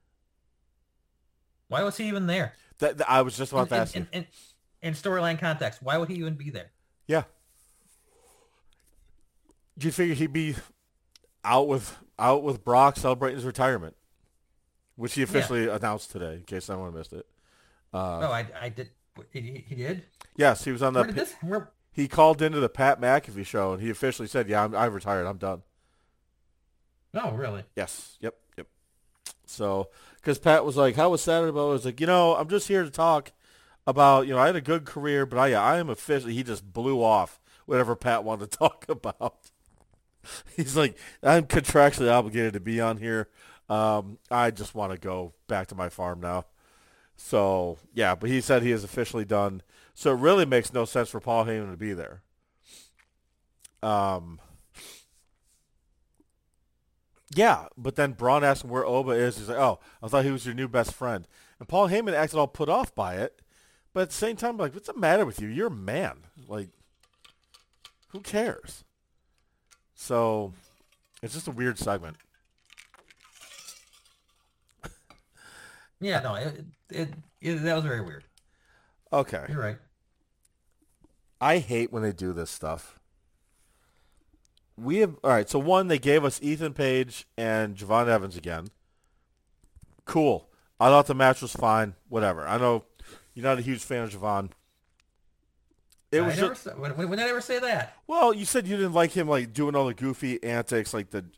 Why was he even there? I was just about to ask you. In storyline context, why would he even be there? Yeah. Do you figure he'd be out with Brock celebrating his retirement, which he Yeah. officially announced today, in case anyone missed it. Oh, I did. He did. Yes, he was on Where did this? Where? he called into the Pat McAfee show, and he officially said, "Yeah, I've retired. I'm done." Oh, really? Yes. Yep. Yep. So, because Pat was like, "How was Saturday?" I was like, I'm just here to talk about, I had a good career, but I am officially. He just blew off whatever Pat wanted to talk about. He's like, "I'm contractually obligated to be on here. I just want to go back to my farm now." So, yeah, but he said he is officially done. So it really makes no sense for Paul Heyman to be there. Um, yeah, but then Braun asked him where Oba is. He's like, "Oh, I thought he was your new best friend." And Paul Heyman acted all put off by it. But at the same time, like, what's the matter with you? You're a man. Like, who cares? So it's just a weird segment. Yeah. No. That was very weird. Okay. You're right. I hate when they do this stuff. All right, so one, they gave us Ethan Page and Javon Evans again. Cool. I thought the match was fine. Whatever. I know you're not a huge fan of Javon. When did I ever say that? Well, you said you didn't like him like doing all the goofy antics, like the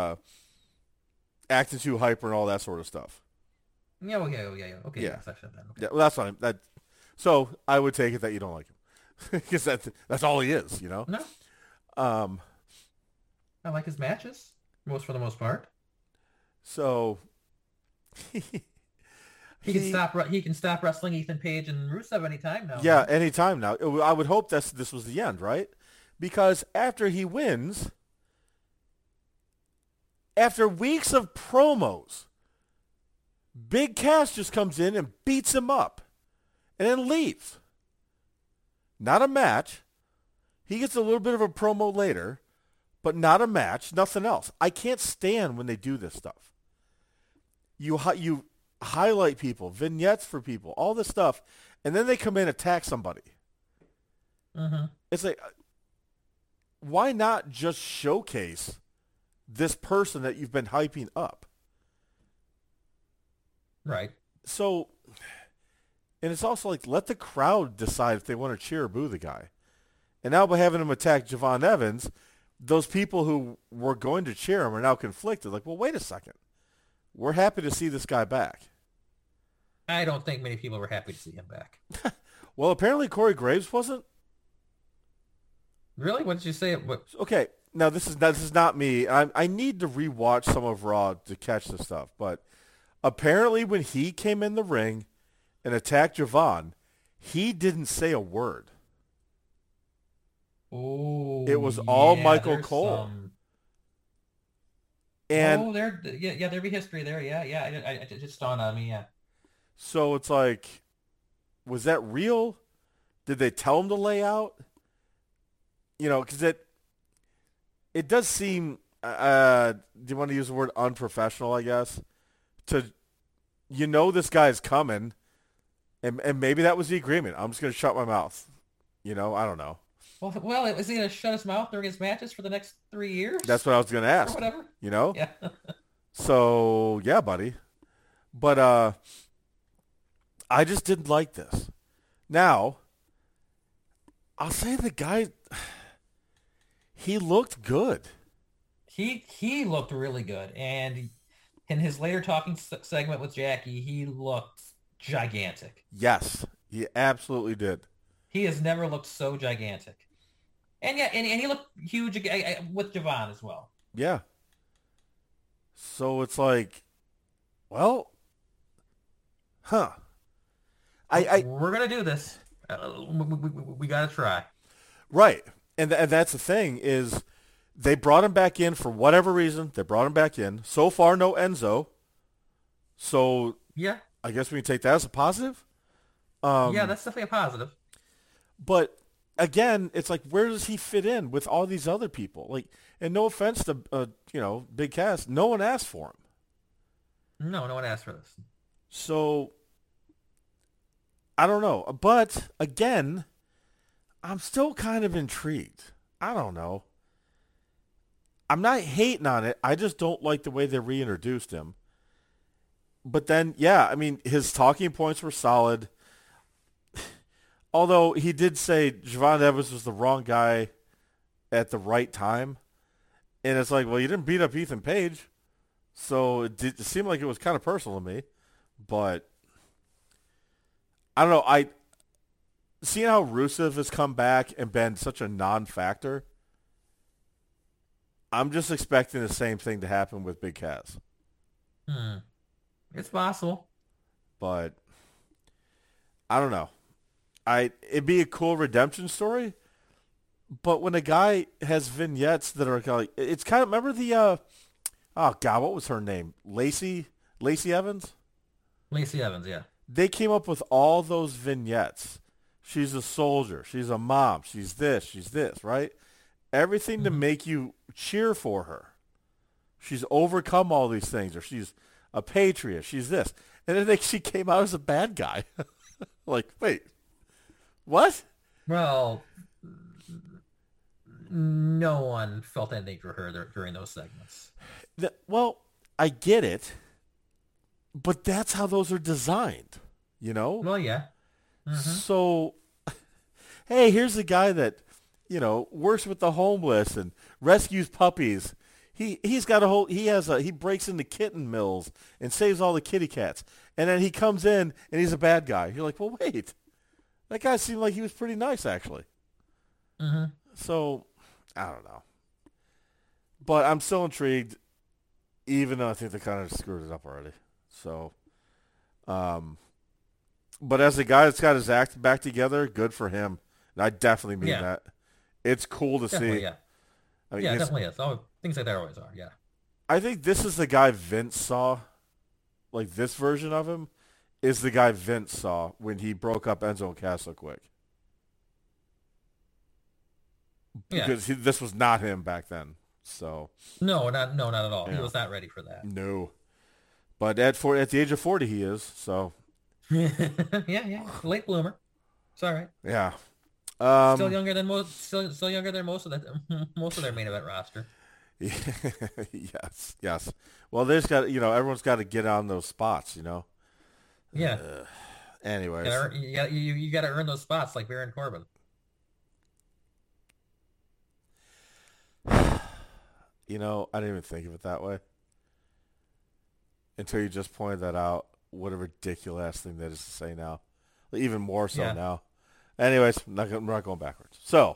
acting too hyper and all that sort of stuff. Yeah. Okay. Okay. Yeah. Yes, I said that. Okay. Yeah, well, that's fine. So I would take it that you don't like him because that's all he is, No. Um, I like his matches for the most part. so He can stop wrestling Ethan Page and Rusev anytime now. Yeah, anytime now. I would hope this was the end, right? Because after he wins, after weeks of promos, Big Cass just comes in and beats him up and then leaves. Not a match. He gets a little bit of a promo later, but not a match, nothing else. I can't stand when they do this stuff. You highlight people, vignettes for people, all this stuff, and then they come in and attack somebody. Mm-hmm. It's like, why not just showcase this person that you've been hyping up? Right. So, and it's also like, let the crowd decide if they want to cheer or boo the guy. And now by having him attack Javon Evans, those people who were going to cheer him are now conflicted. Like, well, wait a second. We're happy to see this guy back. I don't think many people were happy to see him back. Well, apparently Corey Graves wasn't. Really? What did you say? Okay, now this is not me. I need to rewatch some of Raw to catch this stuff. But apparently when he came in the ring and attacked Javon, he didn't say a word. Oh, It was all Michael Cole. And there'd be history there. Yeah. It just dawned on me. Yeah. so it's like, was that real? Did they tell him to lay out? Because it does seem, do you want to use the word unprofessional, I guess? This guy's coming, and maybe that was the agreement. I'm just going to shut my mouth. I don't know. Well, is he going to shut his mouth during his matches for the next 3 years? That's what I was going to ask. Or whatever. Yeah. Yeah. So, yeah, buddy. But I just didn't like this. Now, I'll say the guy, he looked good. He looked really good. And in his later talking segment with Jackie, he looked gigantic. Yes, he absolutely did. He has never looked so gigantic. And yeah, and he looked huge with Javon as well. Yeah. So it's like, well, huh. We're going to do this. We got to try. Right. And that's the thing is they brought him back in for whatever reason. They brought him back in. So far, no Enzo. So yeah, I guess we can take that as a positive. Yeah, that's definitely a positive. But again, it's like, where does he fit in with all these other people? Like, and no offense to Big Cass, no one asked for him. No one asked for this. So I don't know. But again, I'm still kind of intrigued. I don't know. I'm not hating on it. I just don't like the way they reintroduced him. But then, yeah, I mean, his talking points were solid. Although he did say Javon Evans was the wrong guy at the right time. And it's like, well, you didn't beat up Ethan Page. So it seemed like it was kind of personal to me. But I don't know. Seeing how Rusev has come back and been such a non-factor, I'm just expecting the same thing to happen with Big Cass. It's possible. But I don't know. It'd be a cool redemption story, but when a guy has vignettes that are kind of, it's kind of, remember the oh god, what was her name? Lacey Evans? Lacey Evans, yeah. They came up with all those vignettes. She's a soldier, she's a mom, she's this, right? Everything to make you cheer for her. She's overcome all these things, or she's a patriot, she's this. And then she came out as a bad guy. Like, wait. What? Well, no one felt anything for her during those segments. Well, I get it, but that's how those are designed, you know? Well, yeah. So, hey, here's a guy that, works with the homeless and rescues puppies. He breaks into kitten mills and saves all the kitty cats. And then he comes in and he's a bad guy. You're like, well, wait. That guy seemed like he was pretty nice, actually. So, I don't know. But I'm still intrigued, even though I think they kind of screwed it up already. So, but as a guy that's got his act back together, good for him. And I definitely mean that. It's cool to Definitely, see. yeah. I mean, Yeah, it definitely is. Oh, things like that always are, yeah. I think this is the guy Vince saw, like this version of him, is the guy Vince saw when he broke up Enzo and Cass so quick. Because this was not him back then. So No, not at all. Yeah. He was not ready for that. no. But at the age of 40 he is, so Yeah. Late bloomer. It's all right. yeah. Still younger than still younger than most of their main event roster. Yes. Well, there's got everyone's got to get on those spots, Yeah. Anyways, You gotta earn those spots like Baron Corbin. I didn't even think of it that way until you just pointed that out. What a ridiculous thing that is to say now, even more so now. Anyways, we're not going backwards. So,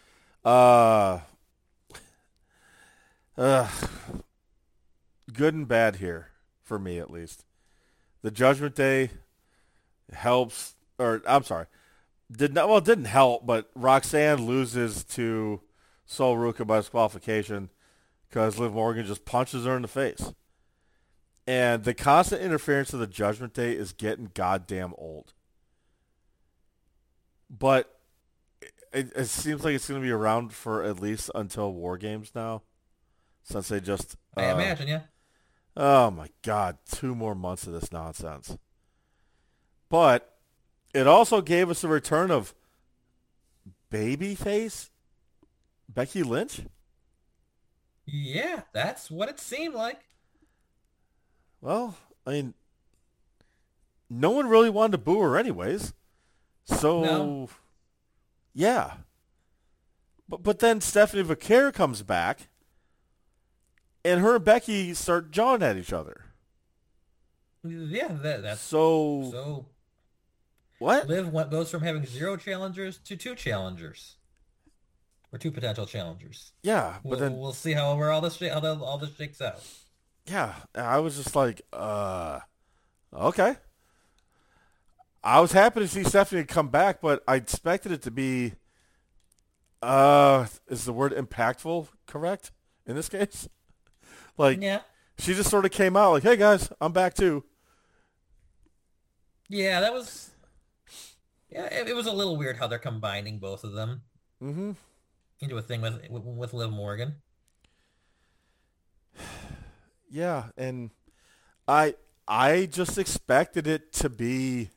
good and bad here for me at least. The Judgment Day helps, or I'm sorry, it didn't help, but Roxanne loses to Sol Ruca by disqualification because Liv Morgan just punches her in the face. And the constant interference of the Judgment Day is getting goddamn old. But it seems like it's going to be around for at least until War Games now, since they just... I imagine, yeah. Oh, my God. 2 more months of this nonsense. But it also gave us a return of babyface Becky Lynch. Yeah, that's what it seemed like. Well, I mean, no one really wanted to boo her anyways. So, No. Yeah. But then Stephanie Vaquer comes back, and her and Becky start jawing at each other. Yeah, that's So what? Liv goes from having 0 challengers to 2 challengers, or 2 potential challengers. Yeah, but then We'll see where all this shakes out. yeah, I was just like, okay. I was happy to see Stephanie come back, but I expected it to be, is the word impactful correct in this case? Like, Yeah. she just sort of came out like, hey guys, I'm back too. Yeah, that was... Yeah, it was a little weird how they're combining both of them into a thing with Liv Morgan. Yeah, and I just expected it to be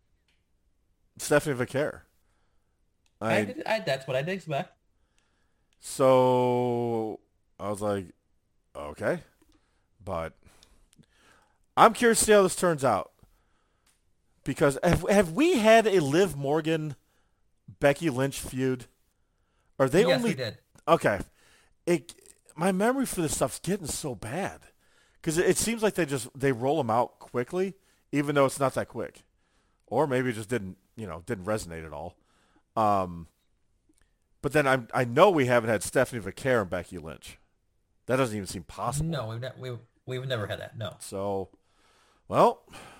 Stephanie Vaquer. That's what I did expect. So I was like, okay, but I'm curious to see how this turns out because have we had a Liv Morgan Becky Lynch feud? Are they Yes, we only did. okay? It my memory for this stuff's getting so bad because it seems like they roll them out quickly, even though it's not that quick, or maybe it just didn't resonate at all. Um, but then I know we haven't had Stephanie Vaquer and Becky Lynch. That doesn't even seem possible. No, we've never had that. No. So, well,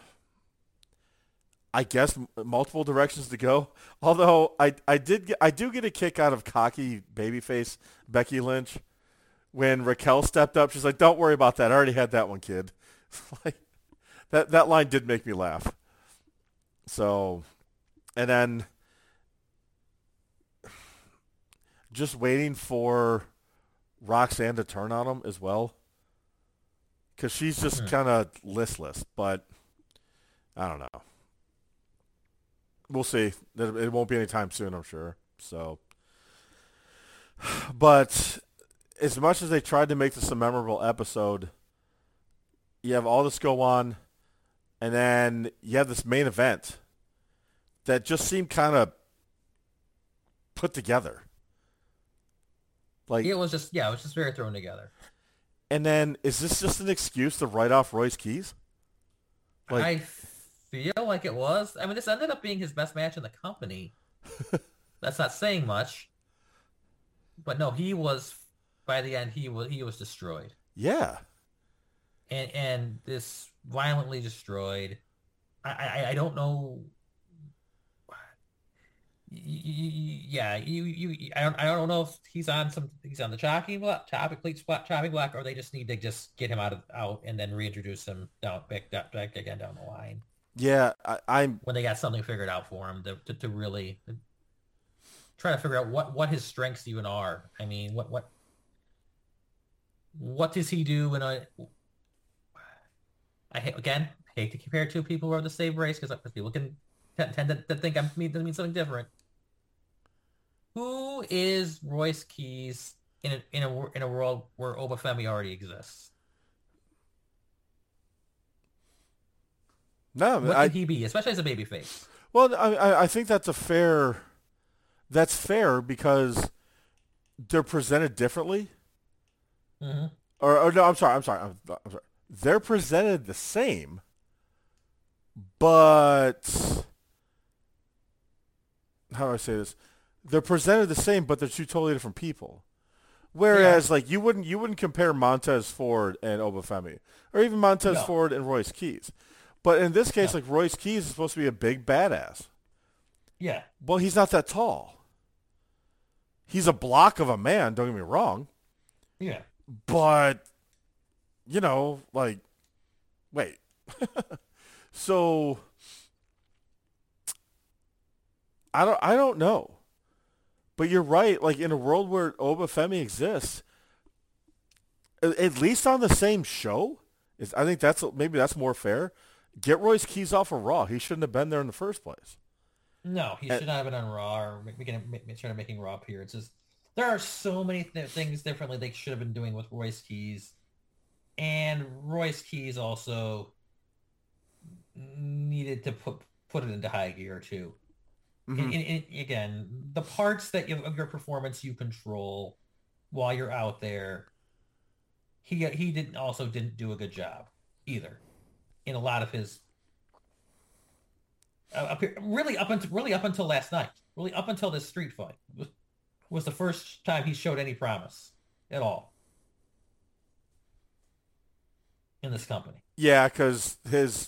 I guess multiple directions to go. Although I do get a kick out of cocky babyface Becky Lynch when Raquel stepped up. She's like, "Don't worry about that. I already had that one, kid." Like that line did make me laugh. So, and then just waiting for Roxanne to turn on him as well, because she's just kind of listless. But I don't know. We'll see. It won't be anytime soon, I'm sure. So, but as much as they tried to make this a memorable episode, you have all this go on, and then you have this main event that just seemed kind of put together. Like It was just very thrown together. and then is this just an excuse to write off Royce Keys? Like, I feel like it was. I mean, this ended up being his best match in the company. That's not saying much. But no, he was by the end he was destroyed. yeah, And this violently destroyed. I don't know. Yeah, I don't know if he's on the chopping block, or they just need to just get him out and then reintroduce him back again down the line yeah. I'm when they got something figured out for him to really try to figure out what his strengths even are. I mean, what does he do in a again hate to compare two people who are the same race because people can tend to think I mean something different. Who is Royce Keys in a world where Obafemi already exists? no. What can he be, especially as a babyface? Well, I think that's fair. That's fair because they're presented differently. Mm-hmm. Or no, I'm sorry. They're presented the same, but how do I say this? They're presented the same, but they're two totally different people. Whereas, like, you wouldn't compare Montez Ford and Obafemi, or even Montez No, Ford and Royce Keys. But in this case, no, like Royce Keys is supposed to be a big badass. yeah, Well, he's not that tall. He's a block of a man. Don't get me wrong, yeah. but like, wait. So I don't know. But you're right. Like in a world where Obafemi exists, at least on the same show, I think maybe that's more fair. Get Royce Keys off of Raw. He shouldn't have been there in the first place. No, he And, should not have been on Raw or started making Raw appearances. There are so many things differently they should have been doing with Royce Keys, and Royce Keys also needed to put it into high gear too. mm-hmm. Again, the parts of your performance you control while you're out there, he didn't do a good job either in a lot of his really up until last night, really up until this street fight was the first time he showed any promise at all in this company. Yeah, because his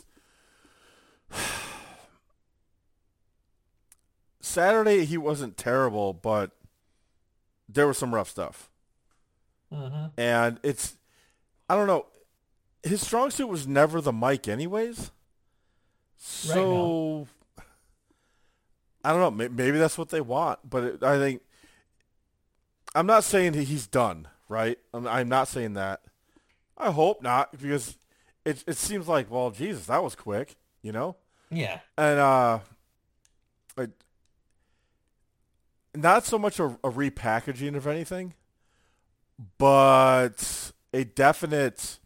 Saturday he wasn't terrible, but there was some rough stuff. Mm-hmm. And I don't know, his strong suit was never the mic anyways. So, Right. I don't know, maybe that's what they want, but I think, I'm not saying he's done, right? I'm not saying that. I hope not, because it seems like, well, Jesus, that was quick, you know? Yeah. And not so much a repackaging of anything, but a definite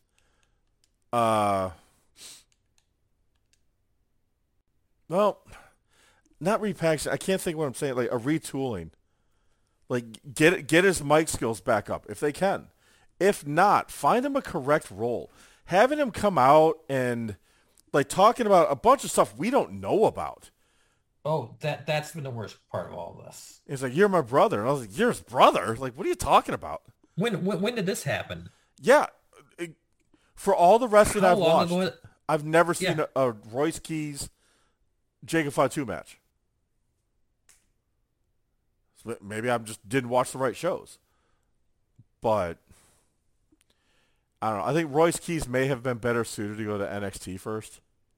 well, not repackaging. I can't think of what I'm saying. Like a retooling. Like get his mic skills back up if they can. If not, find him a correct role. Having him come out and like talking about a bunch of stuff we don't know about. Oh, that's been the worst part of all of this. He's like, "You're my brother," and I was like, "You're his brother? Like, what are you talking about?" When did this happen? Yeah, for all the wrestling How I've long watched, ago? I've never seen Yeah. a Royce Keys Jacob Fatu match. So maybe I just didn't watch the right shows, but I don't know. I think Royce Keys may have been better suited to go to NXT first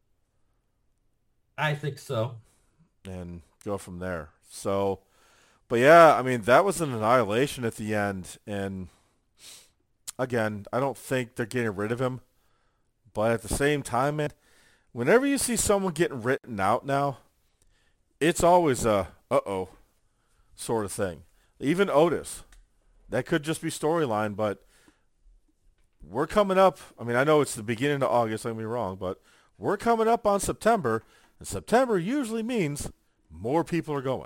I think so. and go from there. So, but yeah, I mean, that was an annihilation at the end. And again, I don't think they're getting rid of him. But at the same time, man, whenever you see someone getting written out now, it's always a uh-oh sort of thing. Even Otis. That could just be storyline, but we're coming up. I mean, I know it's the beginning of August, don't get me wrong, but we're coming up on September, and September usually means more people are going.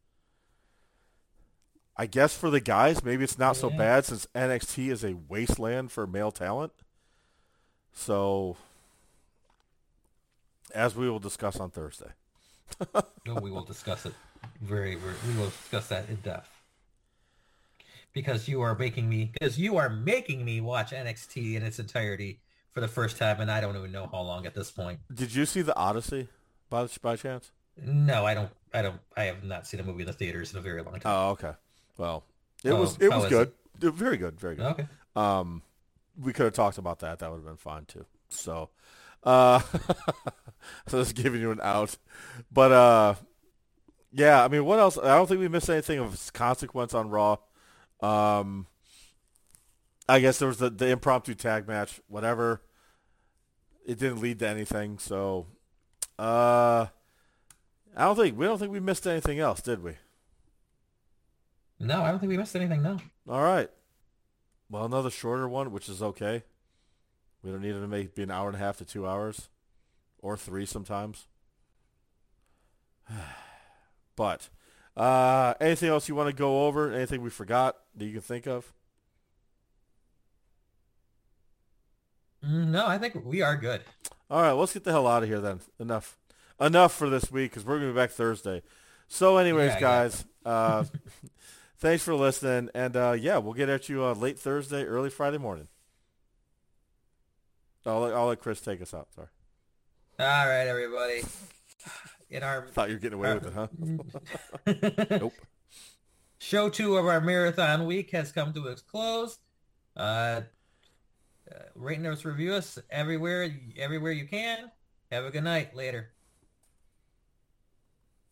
I guess for the guys, maybe it's not so Yeah. bad since NXT is a wasteland for male talent. So, as we will discuss on Thursday. No, we will discuss it we will discuss that in depth. Because you are making me watch NXT in its entirety for the first time, and I don't even know how long at this point. Did you see the Odyssey by chance? No, I have not seen a movie in the theaters in a very long time. Oh, okay. Well, it Oh, was how is good. Very good, very good. Okay. We could have talked about that. That would have been fine too. So, uh, so that's giving you an out. But yeah. I mean, what else? I don't think we missed anything of consequence on Raw. I guess there was the impromptu tag match. Whatever. It didn't lead to anything. So, we don't think we missed anything else, did we? No, I don't think we missed anything, no. All right. Well, another shorter one, which is okay. We don't need it to be an hour and a half to 2 hours, or 3 sometimes. But anything else you want to go over? Anything we forgot that you can think of? No, I think we are good. All right, let's get the hell out of here then. Enough for this week because we're going to be back Thursday. So anyways, Yeah, guys, thanks for listening. And yeah, we'll get at you late Thursday, early Friday morning. I'll let Chris take us out. Sorry. All right, everybody. In our Thought you were getting away with it, huh? Nope. Show 2 of our marathon week has come to its close. Rate and review us everywhere you can. Have a good night. Later.